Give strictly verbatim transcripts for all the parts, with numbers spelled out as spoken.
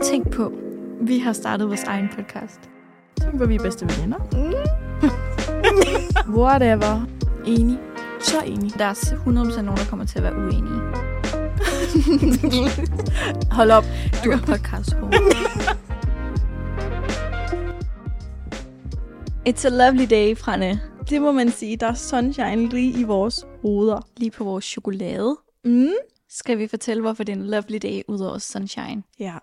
Tænk på, vi har startet vores egen podcast. Tænk på, vi er bedste veninder. Whatever. Enig. Så enig. Der er hundrede procent nogen, der kommer til at være uenige. Hold op. Du er podcast -hår. It's a lovely day, Franne. Det må man sige. Der er sunshine lige i vores hoveder. Lige på vores chokolade. Mm. Skal vi fortælle, hvorfor det er en lovely day ud over sunshine? Ja.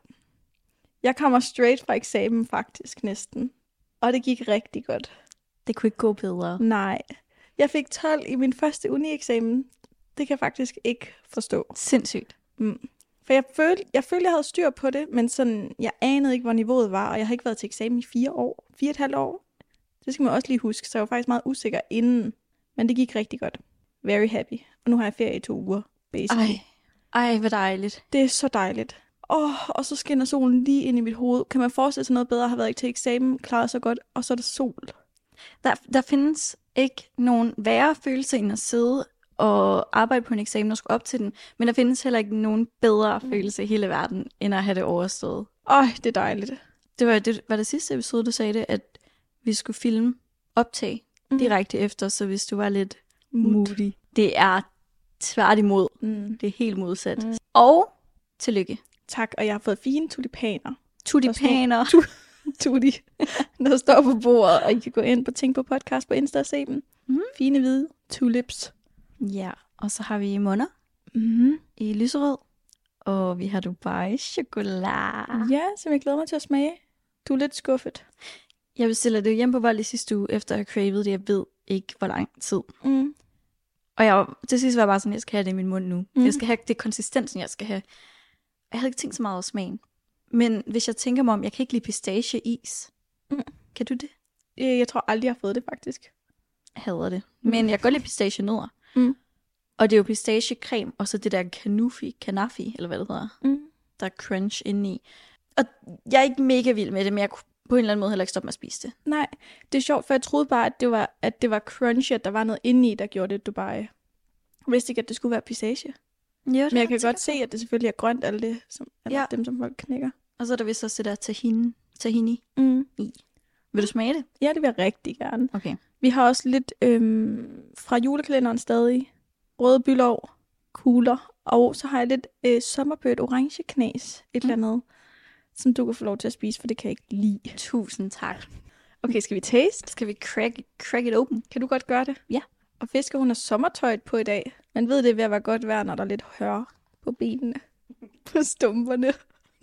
Jeg kommer straight fra eksamen faktisk næsten. Og det gik rigtig godt. Det kunne ikke gå bedre. Nej. Jeg fik tolv i min første uni-eksamen. Det kan jeg faktisk ikke forstå. Sindssygt. Mm. For jeg følte, jeg følte, jeg havde styr på det, men sådan, jeg anede ikke, hvor niveauet var, og jeg har ikke været til eksamen i fire år. Fire og et halvt år. Det skal man også lige huske, så jeg var faktisk meget usikker inden. Men det gik rigtig godt. Very happy. Og nu har jeg ferie i to uger, basically. Ej, ej, hvor dejligt. Det er så dejligt. Åh, oh, og så skinner solen lige ind i mit hoved. Kan man forestille sig noget bedre? Jeg har været ikke til eksamen, klaret så godt, og så er der sol. Der, der findes ikke nogen værre følelse end at sidde og arbejde på en eksamen og skulle op til den, men der findes heller ikke nogen bedre mm. følelse i hele verden, end at have det overstået. Øj, det er dejligt. Det var det, var det sidste episode, du sagde det, at vi skulle filme optag mm. direkte efter, så hvis du var lidt moody. Det er tværtimod. Mm. Det er helt modsat. Mm. Og tillykke. Tak, og jeg har fået fine tulipaner. Tulipaner. Tu- tutti. Der står på bordet, og I kan gå ind på Tænk på podcast på Insta og se dem. Mm. Fine hvide tulips. Ja, og så har vi munder mm. i lyserød, og vi har Dubai chokolade. Ja, som jeg glæder mig til at smage. Du er lidt skuffet. Jeg bestiller det hjem på Vold i sidste uge, efter at have cravet det, jeg ved ikke, hvor lang tid. Mm. Og jeg, til sidst var jeg bare sådan, jeg skal have det i min mund nu. Mm. Jeg skal have det konsistensen, jeg skal have. Jeg havde ikke tænkt så meget over smagen. Men hvis jeg tænker mig om, jeg kan ikke lide pistacheis. Mm. Kan du det? Jeg, jeg tror aldrig, jeg har fået det, faktisk. Jeg hader det. Men jeg kan godt lide pistache-nødder. Mm. Og det er jo pistachecreme, og så det der kanufi, kanafi, eller hvad det hedder. Mm. Der er crunch indeni. Og jeg er ikke mega vild med det, men jeg kunne på en eller anden måde heller ikke stoppe med at spise det. Nej, det er sjovt, for jeg troede bare, at det var, at det var crunchy, at der var noget indeni, der gjorde det Dubai. Jeg vidste ikke, at det skulle være pistache. Jo, men jeg kan godt se, at det selvfølgelig er grønt, alle det, som, eller ja. dem, som folk knækker. Og så er der vist også det der tahini, tahini mm. i. Vil du smage det? Ja, det vil jeg rigtig gerne. Okay. Vi har også lidt øhm, fra julekalenderen stadig. Røde bylov, kugler. Og så har jeg lidt øh, sommerbødt orange knæs, et mm. eller andet, som du kan få lov til at spise, for det kan jeg ikke lide. Tusind tak. Okay, skal vi taste? Skal vi crack, crack it open? Kan du godt gøre det? Ja. Og Fisker, hun har sommertøjet på i dag. Man ved, det er ved at være godt vejr, når der er lidt hør på benene. På stumperne.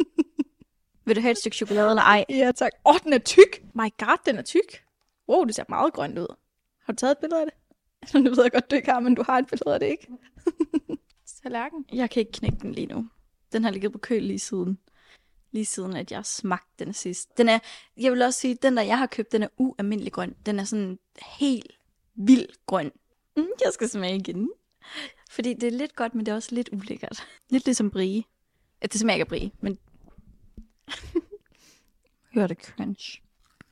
Vil du have et stykke chokolade eller ej? Ja, tak. Åh, oh, den er tyk. My god, den er tyk. Wow, det ser meget grønt ud. Har du taget et billede af det? Nu ved jeg godt, du ikke har, men du har et billede af det, ikke? Tallerken. Jeg kan ikke knække den lige nu. Den har ligget på køl lige siden. Lige siden, at jeg smagte den sidst. Den er, jeg vil også sige, den der jeg har købt, den er ualmindelig grøn. Den er sådan helt vild grøn. Mm, jeg skal smage igen. Fordi det er lidt godt, men det er også lidt ulækkert. Lidt ligesom brie. Ja, det smager ikke af brie, men... Hør det crunch.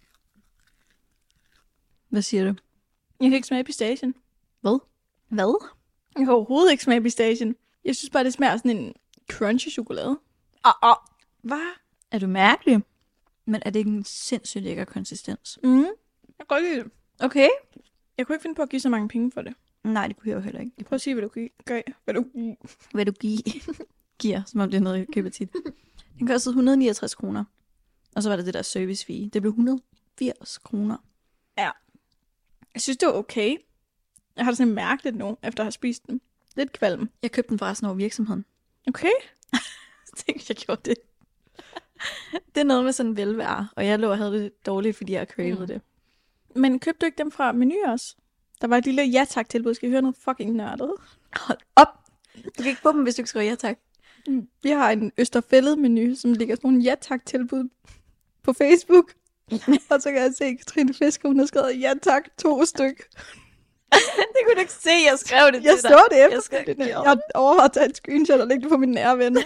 Hvad siger du? Jeg kan ikke smage pistachen. Hvad? Hvad? Jeg kan overhovedet ikke smage pistachen. Jeg synes bare, det smager sådan en crunchy chokolade. Ah, ah. Hvad? Er du mærkelig? Men er det ikke en sindssygt lækker konsistens? Mm. Jeg kan godt lide det. Okay. Jeg kunne ikke finde på at give så mange penge for det. Nej, det kunne jeg jo heller ikke. Prøv at sige, hvad du gør. Hvad du Hvad du gi- giver, som om det er noget, jeg køber tit. Den kostede et hundrede og niogtres kroner. Og så var der det der service fee. Det blev et hundrede og firs kroner. Ja. Jeg synes, det var okay. Jeg har det sådan mærkeligt nu, efter at have spist den. Lidt kvalm. Jeg købte den forresten over virksomheden. Okay. Tænk, jeg gjorde det. Det er noget med sådan velvære. Og jeg lå og havde det dårligt, fordi jeg cravede mm. det. Men købte du ikke dem fra Menu også? Der var et lille ja-tak-tilbud. Skal I høre noget fucking nørdet? Hold op! Du kan ikke få dem, hvis du ikke skriver ja-tak. Vi har en Østerfællet-menu, som ligger sådan nogle ja-tak-tilbud på Facebook. Og så kan jeg se, at Katrine Fisker, hun har skrevet ja-tak to styk. Det kunne du ikke se, jeg skrev det jeg til dig. Jeg så det efter. Jeg, skal... jeg har overvejet at tage et screenshot og lægge det på mine nære venner.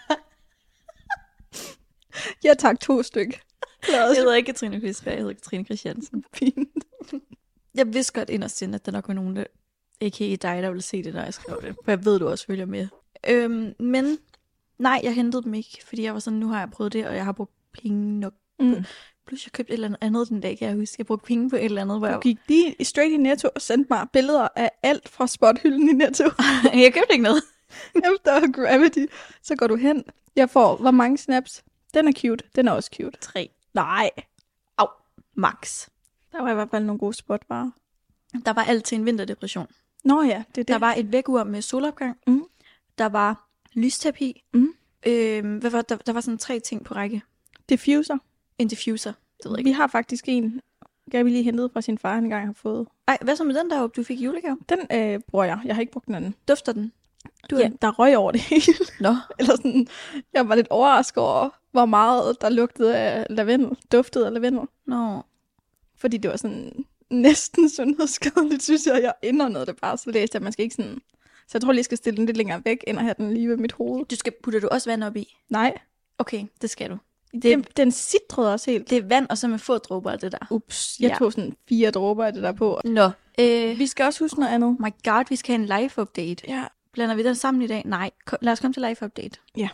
Ja-tak to styk. Jeg hedder ikke Katrine Fisker, jeg hedder Katrine Christiansen. Fint. Jeg vidste godt inderst inde, at der nok var nogen, der ikke dig, der ville se det, når jeg skrev det. For jeg ved, du også følger med. Øhm, men Nej, jeg hentede dem ikke, fordi jeg var sådan, nu har jeg prøvet det, og jeg har brugt penge nok. Mm. Plus jeg købte et eller andet den dag, kan jeg huske. Jeg brugte penge på et eller andet, hvor Du jeg... gik lige straight i Netto og sendte mig billeder af alt fra spothylden i Netto. jeg købte ikke noget. Efter Gravity, så går du hen. Jeg får, hvor mange snaps? Den er cute. Den er også cute. Tre. Nej. Au. Max. Der var i hvert fald nogle gode spotvarer. Der var alt til en vinterdepression. Nå ja, det er det. Der var et vækkeur med solopgang. Mm. Der var lysterapi. Mm. Øhm, hvad var, der, der var sådan tre ting på række. Diffuser. En diffuser. Det ved jeg Vi ikke. har faktisk en, Gabi lige hentet fra sin far, en gang har fået. Ej, hvad så med den deroppe, du fik i julegave? Den øh, bruger jeg. Jeg har ikke brugt den anden. Dufter den? Du, Ja. ja. Der røg over det hele. Nå. Eller sådan, jeg var lidt overrasket over, hvor meget der lugtede af lavendel. Duftede af lavendel. Nå. Fordi det var sådan næsten sundhedsskadeligt, synes jeg. Jeg indåndede det bare, så læste jeg, at man skal ikke sådan... Så jeg tror lige, jeg skal stille den lidt længere væk, end at have den lige ved mit hoved. Du skal, putter du også vand op i? Nej. Okay, det skal du. Det, den, den sidrede også helt. Det er vand, og så med få dråber af det der. Ups, jeg Ja. tog sådan fire dråber af det der på. Nå. Øh, Vi skal også huske noget andet. my god, vi skal have en live-update. Ja. Blander vi den sammen i dag? Nej. Kom, lad os komme til live-update. Ja.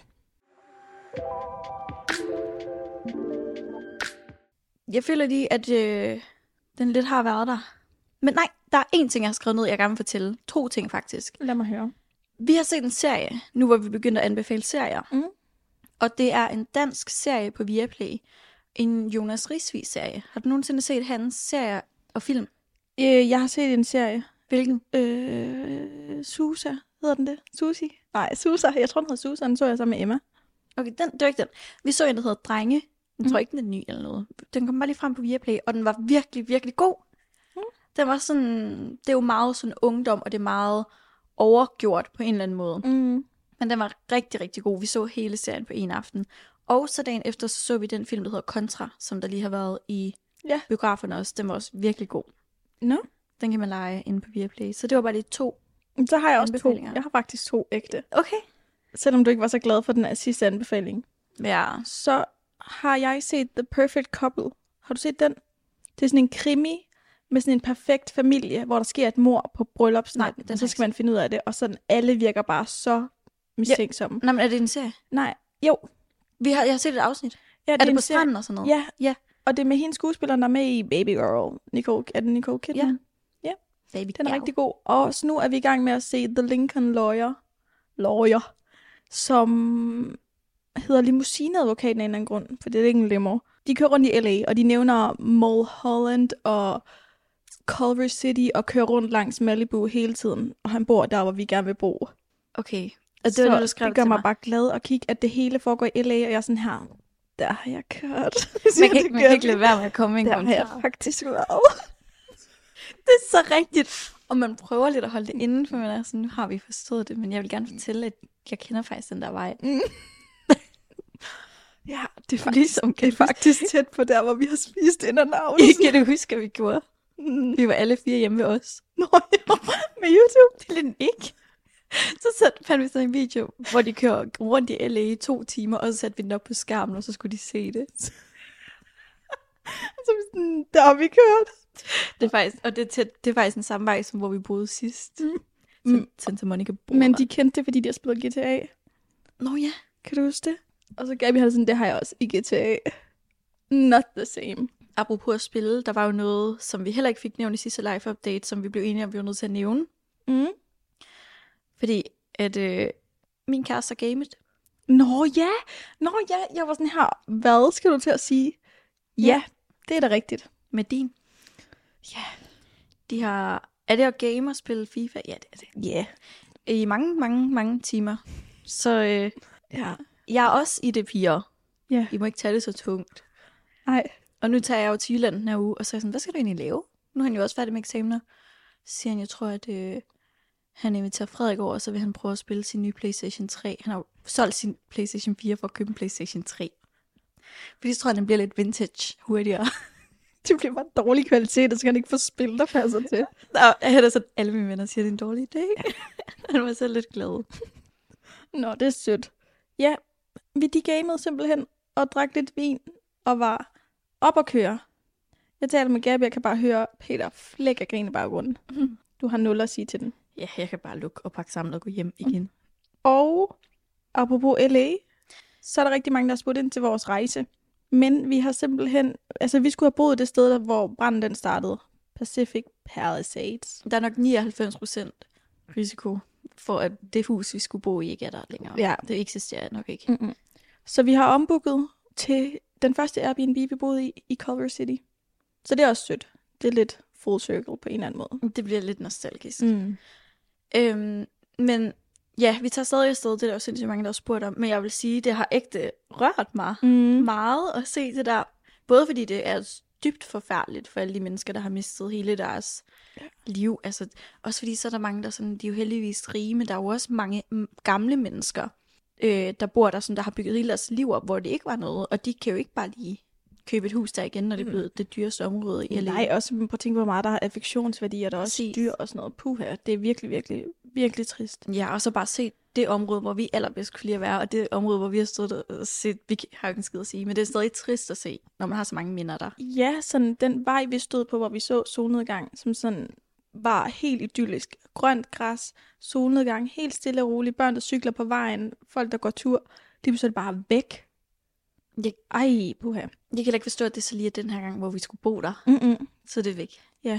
Jeg føler lige, at øh, den lidt har været der. Men nej, der er én ting, jeg har skrevet ned, jeg gerne vil fortælle. To ting faktisk. Lad mig høre. Vi har set en serie, nu hvor vi begynder at anbefale serier. Mm. Og det er en dansk serie på Viaplay. En Jonas Risvig-serie. Har du nogensinde set hans serie og film? Øh, jeg har set en serie. Hvilken? Øh, Susa, hedder den det? Susi? Nej, Susa. Jeg tror, den hedder Susa. Den så jeg sammen med Emma. Okay, den, det var ikke den. Vi så en, der hedder Drenge. Jeg tror Mm. ikke, den er ny eller noget. Den kom bare lige frem på Viaplay, og den var virkelig, virkelig god. Mm. Den var sådan... Det er jo meget sådan ungdom, og det er meget overgjort på en eller anden måde. Mm. Men den var rigtig, rigtig god. Vi så hele serien på en aften. Og så dagen efter, så så vi den film, der hedder Contra, som der lige har været i Ja. biograferne også. Den var også virkelig god. Nå. Den kan man lege inde på Viaplay. Så det var bare de to. Så har jeg også to. Anbefalinger. Jeg har faktisk to ægte. Okay. Selvom du ikke var så glad for den sidste anbefaling. Ja. Så har jeg set The Perfect Couple. Har du set den? Det er sådan en krimi med sådan en perfekt familie, hvor der sker et mord på bryllupsnatten. Nej, den Og så har skal jeg man finde ud af det. Og sådan alle virker bare så mistænksomme. Nå, men er det en serie? Nej, jo. Vi har, jeg har set et afsnit. Ja, Er det en på serie. stranden og sådan noget? Ja, Ja. og det er med hende skuespilleren, der er med i Baby Girl. Nicole, er det Nicole Kidman? Ja. Ja. Baby Den er girl. rigtig god. Og så nu er vi i gang med at se The Lincoln Lawyer. Lawyer. Som hedder limousineadvokaten af en eller anden grund. For det er ikke en limo. De kører rundt i L A, og de nævner Mulholland og Culver City og kører rundt langs Malibu hele tiden. Og han bor der, hvor vi gerne vil bo. Okay. Og det Så var det, du skrev det gør til mig mig. bare glad at kigge, at det hele foregår i L A, og jeg er sådan her, der har jeg kørt. Man kan, ikke, man kan ikke lade være med at komme ind Der på en har jeg tur. faktisk været. Det er så rigtigt. Og man prøver lidt at holde det inden, for man er sådan, nu har vi forstået det, men jeg vil gerne fortælle, at jeg kender faktisk den der vej. Mm. Ja, det er faktisk, Ligesom, det er faktisk tæt på der, hvor vi har spist ind og navn. Kan du huske, hvad vi gjorde? Mm. Vi var alle fire hjemme ved os. Nå, ja. Med YouTube. Det er lidt ikke. Så satte, fandt vi sådan en video, hvor de kører rundt i L A i to timer, og så satte vi den op på skærmen, og så skulle de se det. Så vi sådan, der har vi kørt. Det er faktisk, og det er, tæt, det er faktisk den samme vej, som hvor vi boede sidst. Mm. Mm. Santa Monica bor Men der. de kendte det, fordi de har spillet G T A. Nå ja. Kan du huske det? Og så Gabi havde sådan, det har jeg også i G T A. Not the same. Apropos at spille, der var jo noget, som vi heller ikke fik nævnt i sidste live update, som vi blev enige om, vi var nødt til at nævne. Mm. Fordi at øh, min kæreste har gamet. Nå ja, Nå ja, jeg var sådan her, hvad skal du til at sige? Ja, Ja. det er da rigtigt. Med din. Ja. De har... Er det at game og spille FIFA? Ja, det er det. Ja. I mange, mange, mange timer. Så øh, Ja. jeg er også i det, piger. Ja. I må ikke tage det så tungt. Ej. Og nu tager jeg jo til Jylland den her uge, og så er jeg sådan, hvad skal du egentlig lave? Nu er han jo også færdig med eksamener. Så siger han, jeg tror, at øh, han inviterer Frederik over, og så vil han prøve at spille sin nye PlayStation tre. Han har jo solgt sin PlayStation fire for at købe en PlayStation tre. Fordi så tror jeg, den bliver lidt vintage hurtigere. Det bliver bare dårlig kvalitet, og så kan han ikke få spil, der passer til. Og jeg er sådan, alle mine venner siger, det er en dårlig idé. Han var selv lidt glad. Nå, det er sødt. Ja, vi de gamede simpelthen, og drak lidt vin, og var op at køre. Jeg taler med Gabi, jeg kan bare høre Peter flæk af grin i baggrunden. Du har nul at sige til den. Ja, jeg kan bare lukke og pakke sammen og gå hjem igen. Og apropos L A, så er der rigtig mange, der har spurgt ind til vores rejse. Men vi har simpelthen, altså vi skulle have boet det sted, der, hvor branden den startede. Pacific Palisades. Der er nok nioghalvfems procent risiko for, at det hus, vi skulle bo i, ikke er der længere. Ja. Det eksisterer nok ikke. Mm-mm. Så vi har ombooket til den første Airbnb, vi boede i, i Culver City. Så det er også sødt. Det er lidt full circle på en eller anden måde. Det bliver lidt nostalgisk. Mm. Øhm, men ja, vi tager stadig afsted. Det er der jo sindssygt mange, der har spurgt om. Men jeg vil sige, det har ægte rørt mig Mm. meget at se det der. Både fordi det er dybt forfærdeligt for alle de mennesker, der har mistet hele deres ja. liv. Altså, også fordi så er der mange, der sådan, de er jo heldigvis rige, men der er jo også mange gamle mennesker, øh, der bor der, som der har bygget hele deres liv op, hvor det ikke var noget. Og de kan jo ikke bare lige købe et hus der igen, når det er blevet det dyreste område i L A. Nej, også på at tænke, hvor meget der har affektionsværdi, og der er også Præcis. dyr og sådan noget. Puha, det er virkelig, virkelig, virkelig trist. Ja, og så bare se det område, hvor vi allerbedst kunne lide at være, og det område, hvor vi har stået og set, vi har ikke en skid at sige, men det er stadig trist at se, når man har så mange minder der. Ja, sådan den vej, vi stod på, hvor vi så solnedgang, som sådan var helt idyllisk. Grønt græs, solnedgang, helt stille og roligt, børn, der cykler på vejen, folk, der går tur, de er så bare væk. Jeg, Ej, puha. jeg kan heller ikke forstå, at det er så lige den her gang, hvor vi skulle bo der, Mm-mm. så det er væk. Ja.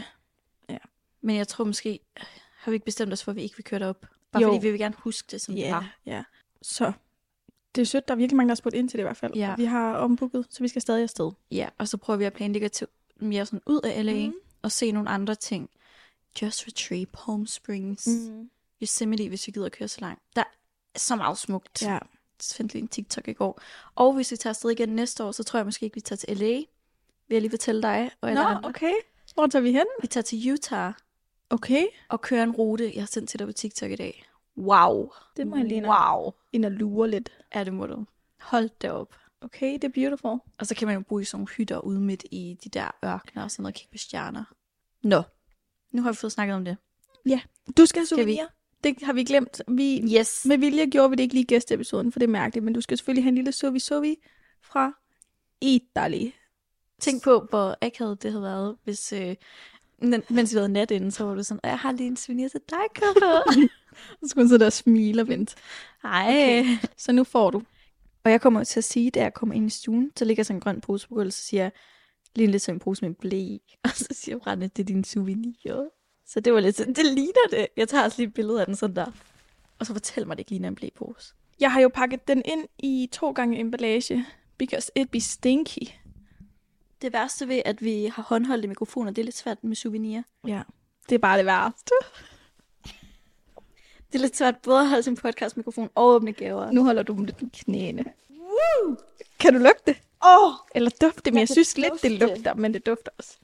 Men jeg tror måske, har vi ikke bestemt os for, at vi ikke vil køre derop. Bare Jo. fordi vi vil gerne huske det, som Ja, det var. ja. Så det er sødt, der er virkelig mange, der har spurgt ind til det i hvert fald. Ja. Vi har ombooket, så vi skal stadig afsted. Ja, og så prøver vi at planlægge til mere sådan ud af L A, Mhm. mm. og se nogle andre ting. Just Retreat, Palm Springs, mm. Yosemite, hvis vi gider at køre så langt. Der er så meget smukt. Ja. Jeg fandt lige en TikTok i går. Og hvis vi tager afsted igen næste år, så tror jeg måske ikke, vi tager til L A. Vil jeg lige fortælle dig og alle Nå, andre. okay. Hvor tager vi hen? Vi tager til Utah Okay. og kører en rute, jeg har sendt til dig på TikTok i dag. Wow. Det må jeg lige Wow. ind og lure lidt. Ja, det må du. Hold da op. Okay, det er beautiful. Og så kan man jo bo i sådan nogle hytter ude midt i de der ørkener og sådan noget, og kigge på stjerner. Nå, nu har vi fået snakket om det. Ja, du skal have Skal vi? souvenir. Det har vi glemt. Vi, Yes. med vilje gjorde vi det ikke lige i gæsteepisoden, for det er mærkeligt, men du skal selvfølgelig have en lille sovi-sovi fra Italy. Tænk på, hvor akavet det havde været, hvis, øh, mens vi havde nat inden, så var det sådan, jeg har lige en souvenir til dig, Coco. Så skulle hun sidde der og smile og vente. Ej. Okay. Så nu får du. Og jeg kommer til at sige, da jeg kommer ind i stuen, så ligger sådan en grøn pose på gulvet, så siger jeg, lige lidt som en pose med blæ i. Og så siger Branne, det er din souvenir. Så det var lidt sådan, det ligner det. Jeg tager også lige et billede af den sådan der. Og så fortæl mig, det ikke ligner en blæpose. Jeg har jo pakket den ind i to gange emballage, because it be stinky. Det værste ved, at vi har håndholdte mikrofoner, det er lidt svært med souvenir. Ja, det er bare det værste. Det er lidt svært både at holde sin podcastmikrofon og åbne gaver. Nu holder du dem lidt i knæene. Woo! Kan du lugte det? Åh! Oh! Eller dufte, men Jeg jeg kan synes lidt, dufte det det. lugter, men det dufter også.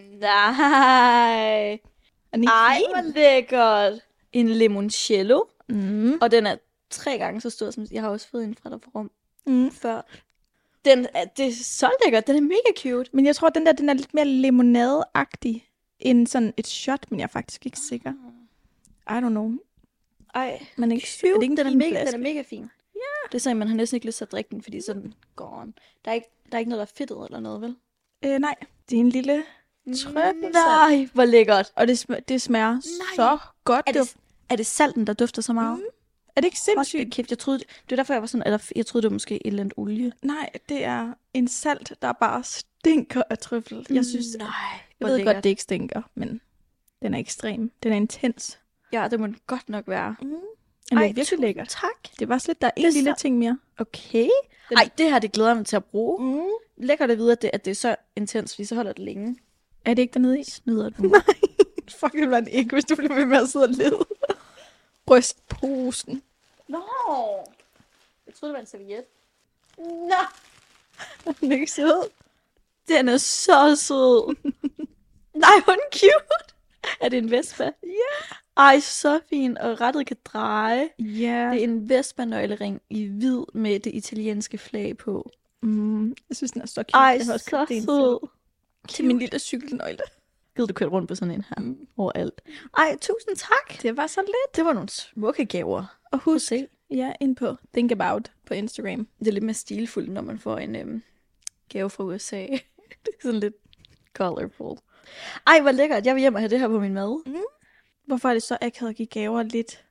Nej. Er den ikke Ej, fin? hvor lækkert. En limoncello. Mm. Og den er tre gange så stor, som jeg har også fået en fra dig på rum Mm. før. Den er, det er så lækkert. Den er mega cute. Men jeg tror, den der den er lidt mere limonade-agtig end sådan et shot, men jeg er faktisk ikke sikker. I don't know. Ej, Men ikke cute. er det ikke en Den er, fin mega, flaske? den er mega fin. Ja. Yeah. Det er sådan, man har næsten ikke lyst til at drikke den, fordi så er den gone. Der er ikke, der er ikke noget, der er fedtet eller noget, vel? Øh, nej, det er en lille trøffelsalt. Nej, hvor lækkert. Og det, sm- det smager Nej. så godt. Er det, er det salten, der dufter så meget? Mm. Er det ikke Hold sindssygt? da kæft, jeg troede, det var derfor, jeg var sådan, eller jeg troede, det var måske et eller andet olie. Nej, det er en salt, der bare stinker af trøffel. Jeg synes, Nej, jeg ved godt, det ikke stinker, men den er ekstrem. Den er intens. Ja, det må den godt nok være. Mm. Den er virkelig tusind lækker. tak. Det var slet, der er en Det er lille så- ting mere. Okay. Den- Ej, det her, det glæder jeg mig til at bruge. Mm. Lækkert at vide, at det, at det er så intens, fordi så holder det længe. Er det ikke dernede i? Snyder du? Nej, fuck, det var en ikke, hvis du bliver ved med at sidde og lede. Brystposen. Nå. Jeg troede, det var en serviet. Nå. Den er ikke sød. Den er så sød. Nej, hvor er den cute. Er det en Vespa? Ja. Ej, så fin. Og rettet kan dreje. Ja. Det er en Vespa-nøglering i hvid med det italienske flag på. Mm, jeg synes, den er så cute. Ej, Jeg har også så købt en sød. til min lille cykelnøgle. Gider du køre rundt på sådan en her mm. overalt? Ej, tusind tak. Det var så lidt. Det var nogle smukke gaver. Og Prøv at husk, se. ja, ind på Think About på Instagram. Det er lidt mere stilfuldt, når man får en øhm, gave fra U S A. Det er sådan lidt colorful. Ej, hvor lækkert. Jeg vil hjem og have det her på min mad. Hvorfor er det så akavet at give gaver lidt?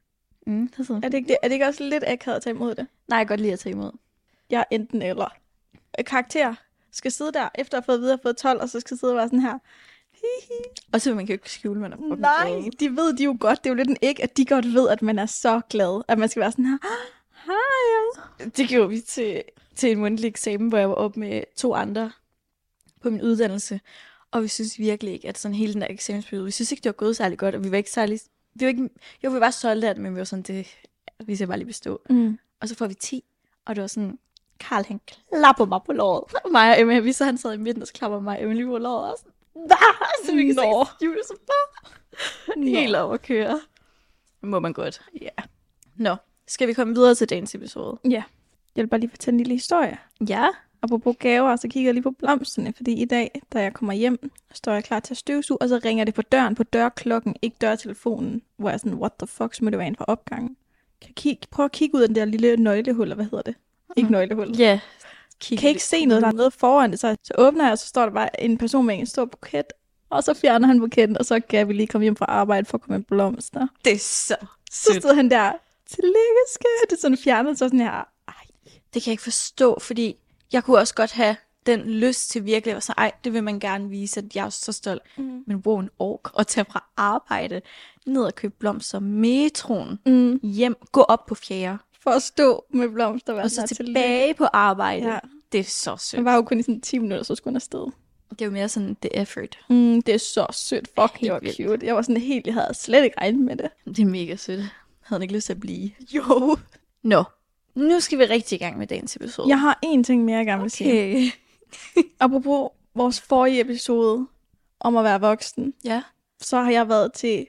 Mm, det er, Er det, ikke det? Er det ikke også lidt akavet at tage imod det? Nej, jeg kan godt lide at tage imod. Jeg er enten eller. Karakter skal sidde der, efter at have fået videre fået tolv, og så skal sidde og være sådan her. Og så man kan jo ikke skjule, man er fucking Nej, glad. de ved de jo godt. Det er jo lidt en ikke, at de godt ved, at man er så glad. At man skal være sådan her. Hej. Det gjorde vi til, til en mundtlig eksamen, hvor jeg var oppe med to andre på min uddannelse. Og vi synes virkelig ikke, at sådan hele den der eksamensperiode, vi synes ikke, det var gået særlig godt, og vi var ikke særlig... Vi var ikke, jo, vi var stolte af det, men vi var sådan, det, vi skal bare lige bestå. Mm. Og så får vi ti, og det var sådan, Karl, han klapper mig på låret. Mig og Emma, vi så han sad i midten, og så klapper mig og Emma lige på låret, og sådan, bah! Så vi kan Nå. se skjule, så bare helt op at køre. Det må man godt. Ja. Nå, skal vi komme videre til dagens episode? Ja. Jeg vil bare lige fortælle en lille historie. Ja. Apropos gaver, så kigger jeg lige på blomsterne, fordi i dag, da jeg kommer hjem, står jeg klar til at støvsuge, og så ringer det på døren, på dørklokken, ikke dørtelefonen, hvor jeg er sådan, what the fuck, så må det være en fra opgangen. Kan jeg kigge, prøve at kigge ud af den der lille nøglehul, eller hvad hedder det? Ikke nøglehul. Ja. Kan jeg ikke se noget, der er noget foran det, så, så åbner jeg, og så står der bare en person med en stor buket, og så fjerner han buketten, og så kan vi lige komme hjem fra arbejde for at komme med blomster. Det er så Så sødt. stod han der, tillykke skat, det er sådan fjernet, så sådan her, ej. Det kan jeg ikke forstå, fordi jeg kunne også godt have den lyst til virkelig at være så, ej, det vil man gerne vise, at jeg er så stolt. Mm. Men wow, en ork at tage fra arbejde, ned og købe blomster, metroen, Mm. hjem, gå op på fjerde, For at stå med blomster, og, og så tilbage på arbejde. Ja. Det er så sødt. Det var jo kun i sådan ti minutter, så skulle han afsted. Det er jo mere sådan, the effort. Mm, det er så sødt. Fuck, Helt det var vildt. cute. Jeg var sådan helt, jeg havde slet ikke regnet med det. Det er mega sødt. Jeg havde ikke lyst til at blive. Jo. Nå, nu skal vi rigtig i gang med dagens episode. Jeg har én ting mere, jeg gerne vil sige. Okay. Apropos vores forrige episode om at være voksen, Ja. så har jeg været til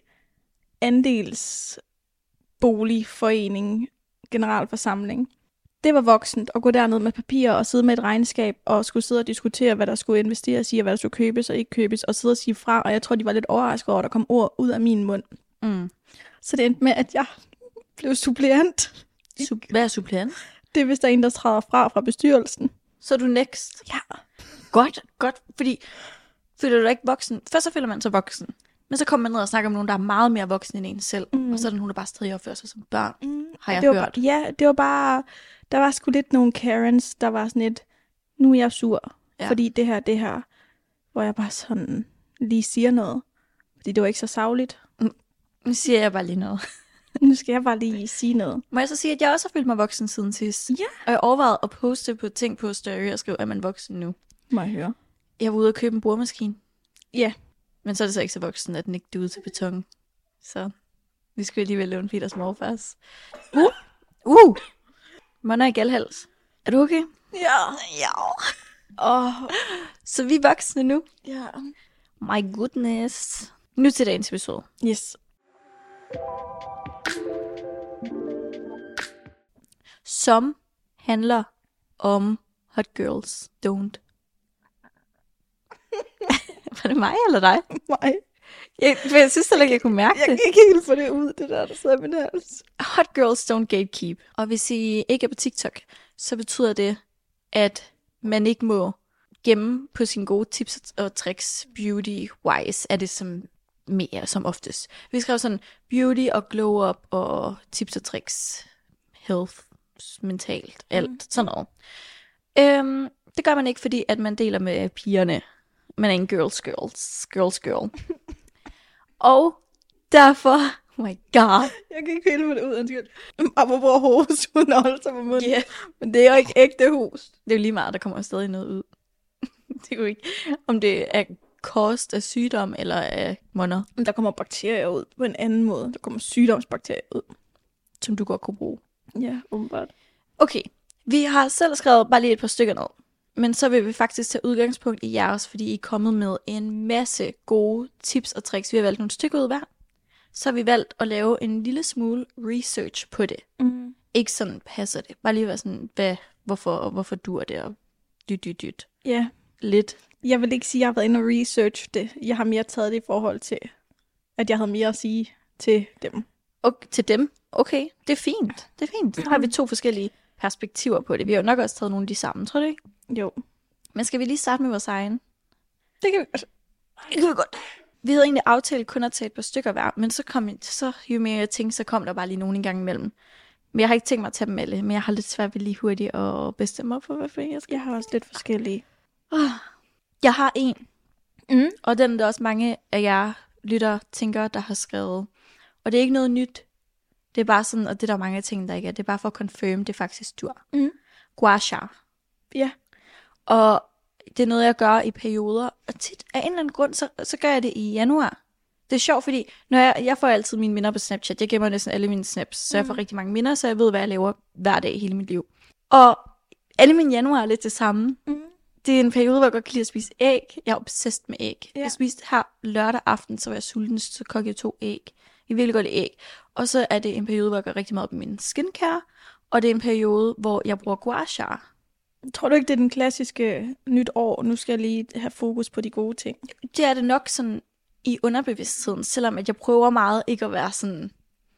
andelsboligforening, generalforsamling. Det var voksent at gå derned med papir og sidde med et regnskab og skulle sidde og diskutere, hvad der skulle investeres i, og hvad der skulle købes og ikke købes, og sidde og sige fra, og jeg tror, de var lidt overrasket over, at der kom ord ud af min mund. Mm. Så det endte med, at jeg blev suppleant. Sup- Hvad er suppleant? Det er, hvis der er en, der træder fra fra bestyrelsen. Så er du next. Ja. Godt, godt, fordi føler du dig ikke voksen? Først så føler man sig voksen, men så kommer man ned og snakker om nogen, der er meget mere voksen end en selv, Mm. mm. og så er der nogen, der bare stadig opfører sig som børn, Mm. har jeg det var hørt. Bare, ja, det var bare, der var sgu lidt nogle Karens, der var sådan et, nu er jeg sur, Ja. ja. fordi det her, det her, hvor jeg bare sådan lige siger noget, fordi det var ikke så sagligt. Nu siger jeg bare lige noget. Nu skal jeg bare lige sige noget. Må jeg så sige, at jeg også har følt mig voksen siden sidst? Ja. Og jeg overvejede at poste på ting på story og skrive, at man voksen nu. Må jeg høre. Jeg var ude og købe en boremaskine. Ja. Men så er det så ikke så voksen, at den ikke er ude til beton. Så vi skal alligevel låne Peters morfars. Uh! Uh! Mona i galhals. Er du okay? Ja. Ja. Åh. Så vi er voksne nu. Ja. My goodness. Nu til dagens episode. Yes. Som handler om hot girls don't. Var det mig eller dig? Nej. Jeg, for jeg synes heller ikke, jeg kunne mærke Jeg det. kan ikke helt få det ud, det der, der sidder i min hals. Hot girls don't gatekeep. Og hvis I ikke er på TikTok, så betyder det, at man ikke må gemme på sine gode tips og tricks beauty-wise, er det som mere som oftest. Vi skrev sådan beauty og glow up og tips og tricks, health, mentalt, alt, mm. sådan noget. Øhm, det gør man ikke, fordi at man deler med pigerne. Man er en girls girls, girls girl. Og derfor, oh my god. Jeg kan ikke helt få det ud, undskyld. Apropos hos, uden at holde sig på munden. Yeah. Men det er jo ikke ægte hus. Det er jo lige meget, der kommer stadig noget ud. Det er jo ikke, om det er kost af sygdom eller af monner, Men der kommer bakterier ud på en anden måde. Der kommer sygdomsbakterier ud. som du godt kunne bruge. Ja, åbenbart. Okay, vi har selv skrevet bare lige et par stykker ned. Men så vil vi faktisk tage udgangspunkt i jeres, fordi I er kommet med en masse gode tips og tricks. Vi har valgt nogle stykker ud hver. Så har vi valgt at lave en lille smule research på det. Mm. Ikke sådan passer det. Bare lige være sådan, hvad, hvorfor, og hvorfor dur det, og dyt, dyt, dyt. Ja, Lidt. jeg vil ikke sige, at jeg har været inde og research det. Jeg har mere taget det i forhold til, at jeg havde mere at sige til dem. Og til dem, okay, det er fint. Det er fint. Så har vi to forskellige perspektiver på det. Vi har jo nok også taget nogle af de samme, tror du ikke? Jo. Men skal vi lige starte med vores egen? Det kan vi godt. Det kan vi godt. vi havde egentlig aftalt kun at tage et par stykker hver, men så kom så jo mere jeg tænkte, så kom der bare lige nogen en gang imellem. Men jeg har ikke tænkt mig at tage dem alle, men jeg har lidt svært ved lige hurtigt at bestemme op for, hvad for jeg skal. Jeg har også lidt forskellige. Oh, jeg har en, Mm. og den er der også mange af jer lytter, tænker, der har skrevet. Og det er ikke noget nyt. Det er bare sådan, og det er der mange ting, der ikke er. Det er bare for at confirm, det er faktisk dur. Mm. Gua sha. Ja. Og det er noget, jeg gør i perioder. Og tit af en eller anden grund, så, så gør jeg det i januar. Det er sjovt, fordi når jeg, jeg får altid mine minder på Snapchat. Jeg gemmer næsten alle mine snaps, så jeg får rigtig mange minder, så jeg ved, hvad jeg laver hver dag i hele mit liv. Og alle mine januar er lidt det samme. Mm. Det er en periode, hvor jeg godt kan lide at spise æg. Jeg er obsessed med æg. Ja. Jeg spiste her lørdag aften, så var jeg sulten, så kogte jeg to æg. Jeg vil virkelig godt lide æg. Og så er det en periode, hvor jeg gør rigtig meget op med min skincare. Og det er en periode, hvor jeg bruger gua sha. Tror du ikke, det er den klassiske nyt år? Nu skal jeg lige have fokus på de gode ting. Det er det nok sådan i underbevidstheden, selvom at jeg prøver meget ikke at være sådan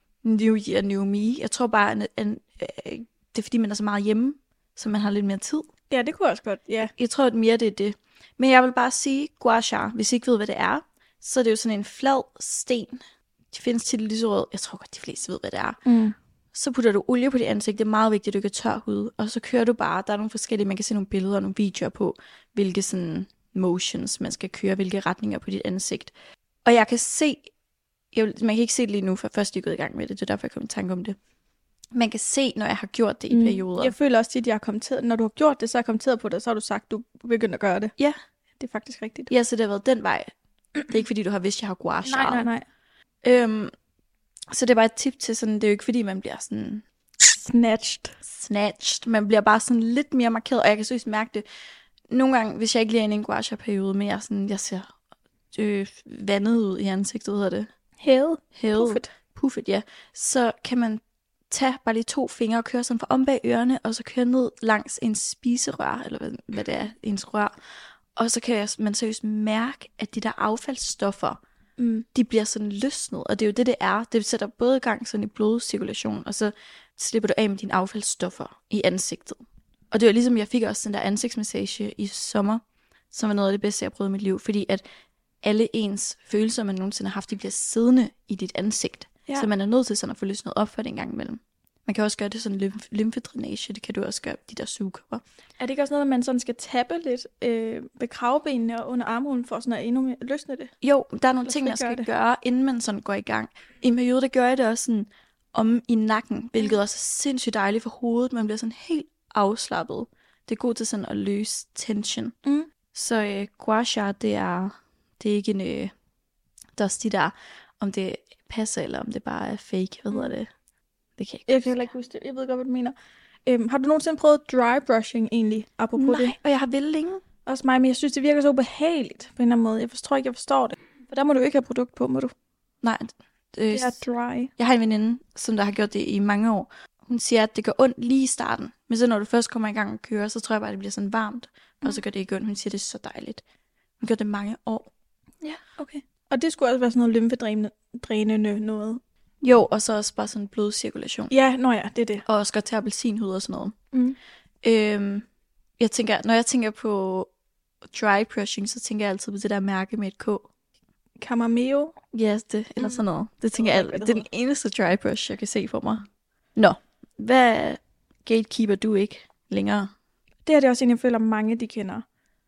new year, new me. Jeg tror bare, at, at, at det er fordi, man er så meget hjemme, så man har lidt mere tid. Ja, det kunne også godt, ja. Jeg tror, at mere det er det. Men jeg vil bare sige, gua sha, hvis I ikke ved, hvad det er, så er det jo sådan en flad sten. De findes til det lyserød. Jeg tror godt, de fleste ved, hvad det er. Mm. Så putter du olie på dit ansigt. Det er meget vigtigt, at du ikke har tør hud. Og så kører du bare. Der er nogle forskellige, man kan se nogle billeder og nogle videoer på, hvilke sådan motions man skal køre, hvilke retninger på dit ansigt. Og jeg kan se, jeg vil, man kan ikke se det lige nu, for først jeg er gået i gang med det. Det er derfor, jeg kom i tanke om det. Man kan se, når jeg har gjort det i Mm. perioder. Jeg føler også, at jeg har kommenteret. Når du har gjort det, så har jeg kommenteret på det, så har du sagt, at du begynder at gøre det. Ja. Det er faktisk rigtigt. Ja, så det har været den vej. Det er ikke, fordi du har vidst, at jeg har gua sha. Nej, nej, nej. Øhm, så det er bare et tip til sådan, det er jo ikke, fordi man bliver sådan Snatched. snatched. Man bliver bare sådan lidt mere markeret, og jeg kan seriøst mærke det. Nogle gange, hvis jeg ikke lige er inde i en gua sha-periode, men jeg, sådan, jeg ser øh, vandet ud i ansigtet, hedder det. Hævet. Hævet. Puffet. Puffet, ja. Så kan man tage bare lige to fingre og køre sådan fra om bag ørerne, og så køre ned langs en spiserør, eller hvad, hvad det er, ens rør. Og så kan jeg, man seriøst mærke, at de der affaldsstoffer, Mm. de bliver sådan løsnet, og det er jo det, det er. Det sætter både i gang sådan i blodcirkulation, og så slipper du af med dine affaldsstoffer i ansigtet. Og det var ligesom, jeg fik også den der ansigtsmassage i sommer, som var noget af det bedste, jeg prøvede i mit liv, fordi at alle ens følelser, man nogensinde har haft, de bliver siddende i dit ansigt. Ja. Så man er nødt til sådan at få løsnet op for det en gang imellem. Man kan også gøre det sådan lymf- lymfedrænage, det kan du også gøre, de der sugekopper. Er det ikke også noget, at man sådan skal tappe lidt øh, ved kravbenene og under armhulen for sådan at endnu mere løsne det? Jo, der er nogle Eller ting, man frigøre skal det. gøre, inden man sådan går i gang. I en periode, der gør jeg det også sådan om i nakken, hvilket også er sindssygt dejligt for hovedet. Man bliver sådan helt afslappet. Det er god til sådan at løse tension. Mm. Så øh, gua sha, det er, det er ikke en, øh, der er de der, om det passer, eller om det bare er fake, hvad hedder det? Det kan jeg ikke Jeg kan heller ikke huske det. Jeg ved godt, hvad du mener. Øhm, har du nogensinde prøvet dry brushing egentlig, apropos Nej, det? og jeg har vel længe. Også mig, men jeg synes, det virker så ubehageligt på en eller anden måde. Jeg forstår ikke, jeg forstår det. For der må du ikke have produkt på, må du? Nej, øh, Det er dry. jeg har en veninde, som der har gjort det i mange år. Hun siger, at det gør ondt lige i starten. Men så når du først kommer i gang og kører, så tror jeg bare, at det bliver sådan varmt. Og så gør det ikke ondt. Hun siger, at det er så dejligt. Hun gør det mange år. Ja, okay. Og det skulle også være sådan noget lymfedrænende noget. Jo, og så også bare sådan blodcirkulation. Ja, nå ja, det er det. Og også godt til appelsinhud og sådan noget. Mm. Øhm, jeg tænker, når jeg tænker på dry brushing, så tænker jeg altid på det der mærke med et K. Chamomeo. Ja, yes, det, eller sådan noget. Det tænker Jeg jeg, ved ikke, det hvad er det den eneste dry brush, jeg kan se for mig. Nå, hvad gatekeeper du ikke længere? Det her det er også en, jeg føler, mange de kender.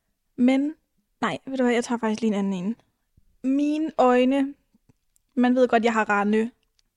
Men, nej, ved du hvad, jeg tager faktisk lige en anden en. Mine øjne, man ved godt, jeg har rande,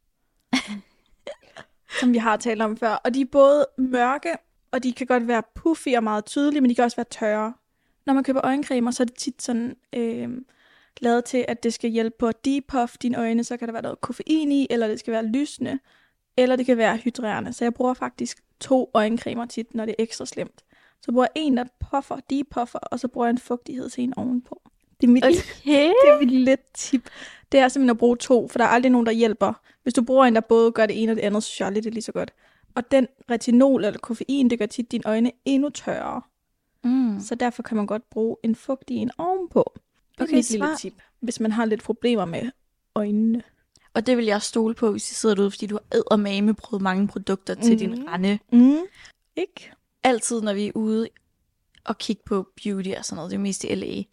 som vi har talt om før. Og de er både mørke, og de kan godt være puffy og meget tydelige, men de kan også være tørre. Når man køber øjencremer, så er det tit sådan øh, lavet til, at det skal hjælpe på at depuff dine øjne. Så kan der være noget koffein i, eller det skal være lysende, eller det kan være hydrerende. Så jeg bruger faktisk to øjencremer tit, når det er ekstra slemt. Så bruger jeg en, der puffer, depuffer, og så bruger jeg en fugtighed til en ovenpå. Det er mit, Okay. det er mit let tip. Det er simpelthen at bruge to, for der er aldrig nogen, der hjælper. Hvis du bruger en, der både gør det ene og det andet, så synes jeg aldrig, det er lige så godt. Og den retinol eller koffein, det gør tit dine øjne endnu tørre. Mm. Så derfor kan man godt bruge en fugtig en ovenpå. Det er Okay, mit lille smart. tip, hvis man har lidt problemer med øjnene. Og det vil jeg stole på, hvis I sidder derude, fordi du har eddermame prøvet mange produkter til Mm. din rande. Mm. Ikke? Altid, når vi er ude og kigge på beauty og sådan noget, det er mest i L A. Mm.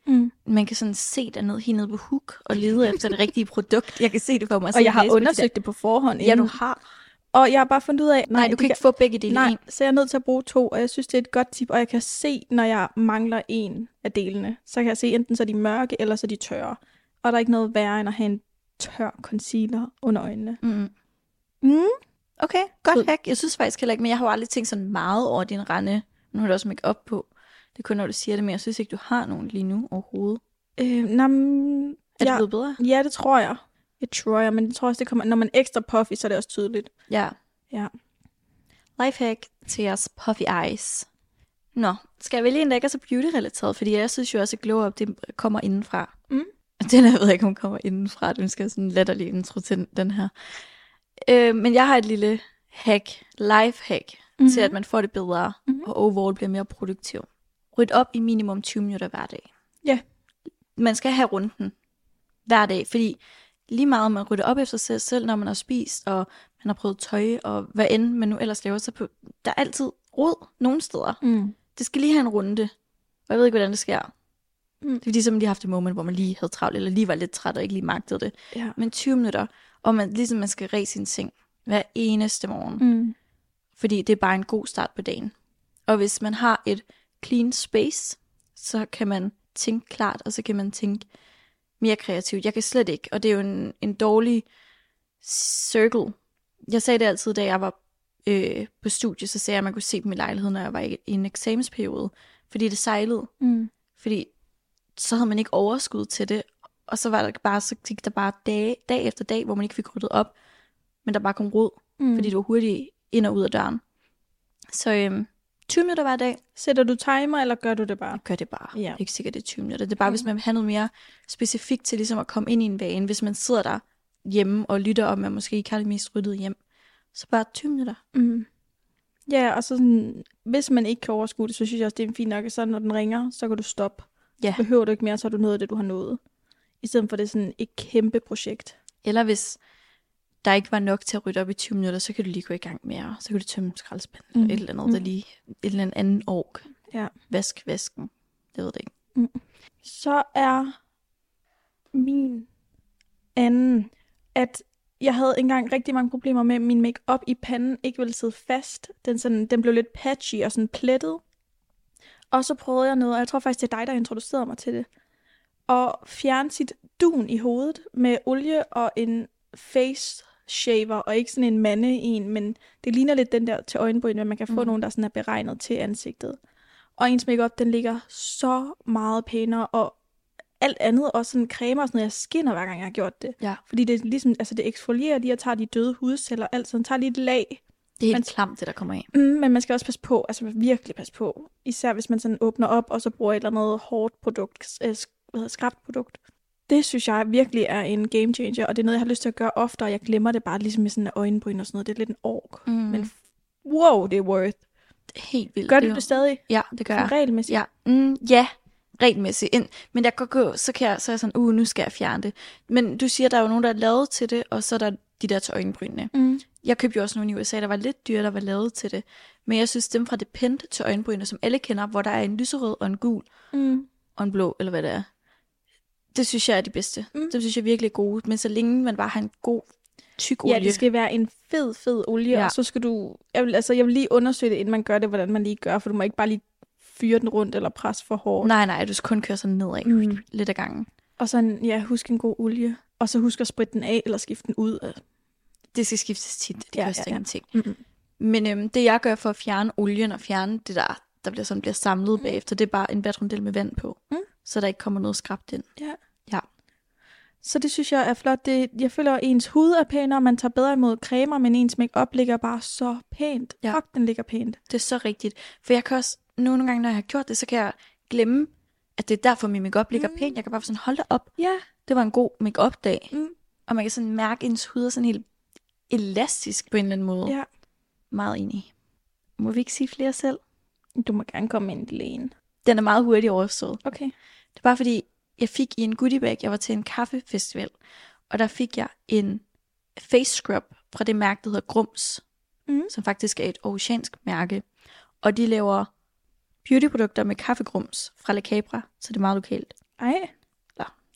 man kan sådan se dernede, helt nede på hook, og lede efter det rigtige produkt. Jeg kan se det for mig. Og jeg har undersøgt det på forhånd. Ja, du inden. har. Og jeg har bare fundet ud af, Nej, du kan ikke få begge dele nej, en. så jeg er nødt til at bruge to, og jeg synes, det er et godt tip, og jeg kan se, når jeg mangler en af delene, så kan jeg se, enten så er de mørke, eller så er de tørre. Og der er ikke noget værre, end at have en tør concealer under øjnene. Mm. Mm. Okay, godt Så- hack. Jeg synes faktisk heller ikke, men jeg har jo aldrig tænkt sådan meget over din rande. Nu har du også make op på. Det er kun, når du siger det, men jeg synes ikke, du har nogen lige nu overhovedet. Øh, nam, Er ja, det blevet bedre? ja, det tror jeg. Det tror jeg, men jeg tror også, det kommer, når man er ekstra puffy, så er det også tydeligt. Ja. Ja. Lifehack til jeres puffy eyes. Nå, skal jeg vælge en, der ikke er så beauty-relateret? Fordi jeg synes jo også, at glow up, det kommer indenfra. Mm. Den her ved jeg ikke, om kommer indenfra. Den skal sådan latterlig intro til den her. Øh, men jeg har et lille hack, life-hack, mm-hmm. til at man får det bedre, mm-hmm. og overall bliver mere produktiv. Ryd op i minimum tyve minutter hver dag. Ja. Man skal have runden hver dag, fordi lige meget man rydder op efter sig selv, når man har spist, og man har prøvet tøj, og hvad end man nu ellers laver sig på. Der er altid rod nogle steder. Mm. Det skal lige have en runde, og jeg ved ikke, hvordan det sker. Mm. Det er fordi, så man lige har haft et moment, hvor man lige havde travlt, eller lige var lidt træt, og ikke lige magtede det. Ja. Men tyve minutter, og man, ligesom man skal ræse sin seng hver eneste morgen. Mm. Fordi det er bare en god start på dagen. Og hvis man har et clean space, så kan man tænke klart, og så kan man tænke mere kreativt. Jeg kan slet ikke, og det er jo en, en dårlig circle. Jeg sagde det altid, da jeg var øh, på studie, så sagde jeg, at man kunne se på min lejlighed, når jeg var i, i en eksamensperiode. Fordi det sejlede. Mm. Fordi så havde man ikke overskud til det, og så var der bare, så gik der bare dag, dag efter dag, hvor man ikke fik ryddet op, men der bare kom rod, Mm. fordi det var hurtigt ind og ud af døren. Så øhm, tyve minutter hver dag, Sætter du timer, eller gør du det bare? gør det bare. Ja. Det er ikke sikkert, det er tyve minutter. Det er bare, Mm. hvis man vil have noget mere specifikt til ligesom at komme ind i en vane. Hvis man sidder der hjemme og lytter, og man måske ikke har det mest ryddet hjem, så bare tyve minutter. Mm. Ja, og så sådan, hvis man ikke kan overskue det, så synes jeg også, det er fint nok, at så når den ringer, så kan du stoppe. Ja. Behøver du ikke mere, så har du nået det, du har nået. I stedet for det er sådan et kæmpe projekt. Eller hvis der ikke var nok til at rydde op i tyve minutter, så kan du lige gå i gang mere. Så kan du tømme skraldespanden, mm. eller et eller andet, Mm. der lige, et eller andet anden ork. Ja. Vask væsken. Det ved det ikke. Mm. Så er min anden, at jeg havde engang rigtig mange problemer med, at min make-up i panden ikke ville sidde fast. Den, sådan, den blev lidt patchy og sådan plettet. Og så prøvede jeg noget, og jeg tror faktisk, det er dig, der introducerede mig til det. At fjerne sit dun i hovedet med olie og en face shaver, og ikke sådan en mande en, men det ligner lidt den der til øjenbryn, men man kan få Mm. mm. nogen, der sådan er beregnet til ansigtet. Og ens makeup, den ligger så meget pænere, og alt andet, også sådan cremer og sådan noget, jeg skinner hver gang, jeg har gjort det. Ja. Fordi det er ligesom, altså det eksfolierer de og tager de døde hudceller, alt sådan, tager lige et lag. Det er helt Man- klamt, det der kommer af. Mm, men man skal også passe på, altså virkelig passe på. Især hvis man sådan åbner op, og så bruger et eller andet hårdt produkt, øh, sk- hvad hedder, skrabt produkt. Det synes jeg virkelig er en game changer, og det er noget, jeg har lyst til at gøre oftere, og jeg glemmer det bare ligesom med sådan en øjenbryn og sådan noget. Det er lidt en ork. Mm. Men f- wow, det er worth. Det er helt vildt. Gør er du jo- det stadig? Ja, det gør jeg. Sådan regelmæssigt? Ja, mm, ja, regelmæssigt. Ind. Men der kan gå, så kan jeg, så er jeg sådan, uh, nu skal jeg fjerne det. Men du siger, der er jo nogen, der er lavet til det, og så er der de der til øjenbrynene. Mm. Jeg købte jo også nogle i U S A, der var lidt dyre, der var lavet til det. Men jeg synes, dem fra Depend til øjenbrynene, som alle kender, hvor der er en lyserød og en gul Mm. og en blå, eller hvad det er. Det synes jeg er de bedste. Mm. Mm. Det synes jeg virkelig er gode. Men så længe man bare har en god, tyk olie. Ja, det skal være en fed, fed olie, Ja. og så skal du... Jeg vil, altså, jeg vil lige undersøge det, inden man gør det, hvordan man lige gør, for du må ikke bare lige fyre den rundt eller presse for hårdt. Nej, nej, du skal kun køre sådan nedad, Mm. mm. lidt ad gangen. Og sådan, ja, husk en god olie. Og så husk at spritte den af, eller skifte den ud. Det skal skiftes tit, det Ja, koster ja, ja. ingenting. Mm-mm. Men øhm, det jeg gør for at fjerne olien og fjerne det der, der bliver, sådan, bliver samlet Mm. bagefter, det er bare en vatrundel med vand på. Mm. Så der ikke kommer noget skrabt ind. Ja. Ja. Så det synes jeg er flot. Det, jeg føler, at ens hud er pænere, man tager bedre imod cremer, men ens make-up ligger bare så pænt. Ja. Fuck, den ligger pænt. Det er så rigtigt. For jeg kan også, nogle gange når jeg har gjort det, så kan jeg glemme, at det er derfor min makeup ligger Mm. pænt. Jeg kan bare få sådan, hold da op, Ja. det var en god makeup dag. Mm. Og man kan sådan mærke, at ens hud er sådan helt elastisk på en eller anden måde. Ja. Meget enig. Må vi ikke sige flere selv? Du må gerne komme ind i lægen. Den er meget hurtigt overstået. Okay. Det er bare fordi, jeg fik i en goodiebag, jeg var til en kaffefestival, og der fik jeg en face scrub fra det mærke, der hedder Grums, Mm. som faktisk er et oceansk mærke. Og de laver beautyprodukter med kaffegrums fra La Capra, så det er meget lokalt. Ej.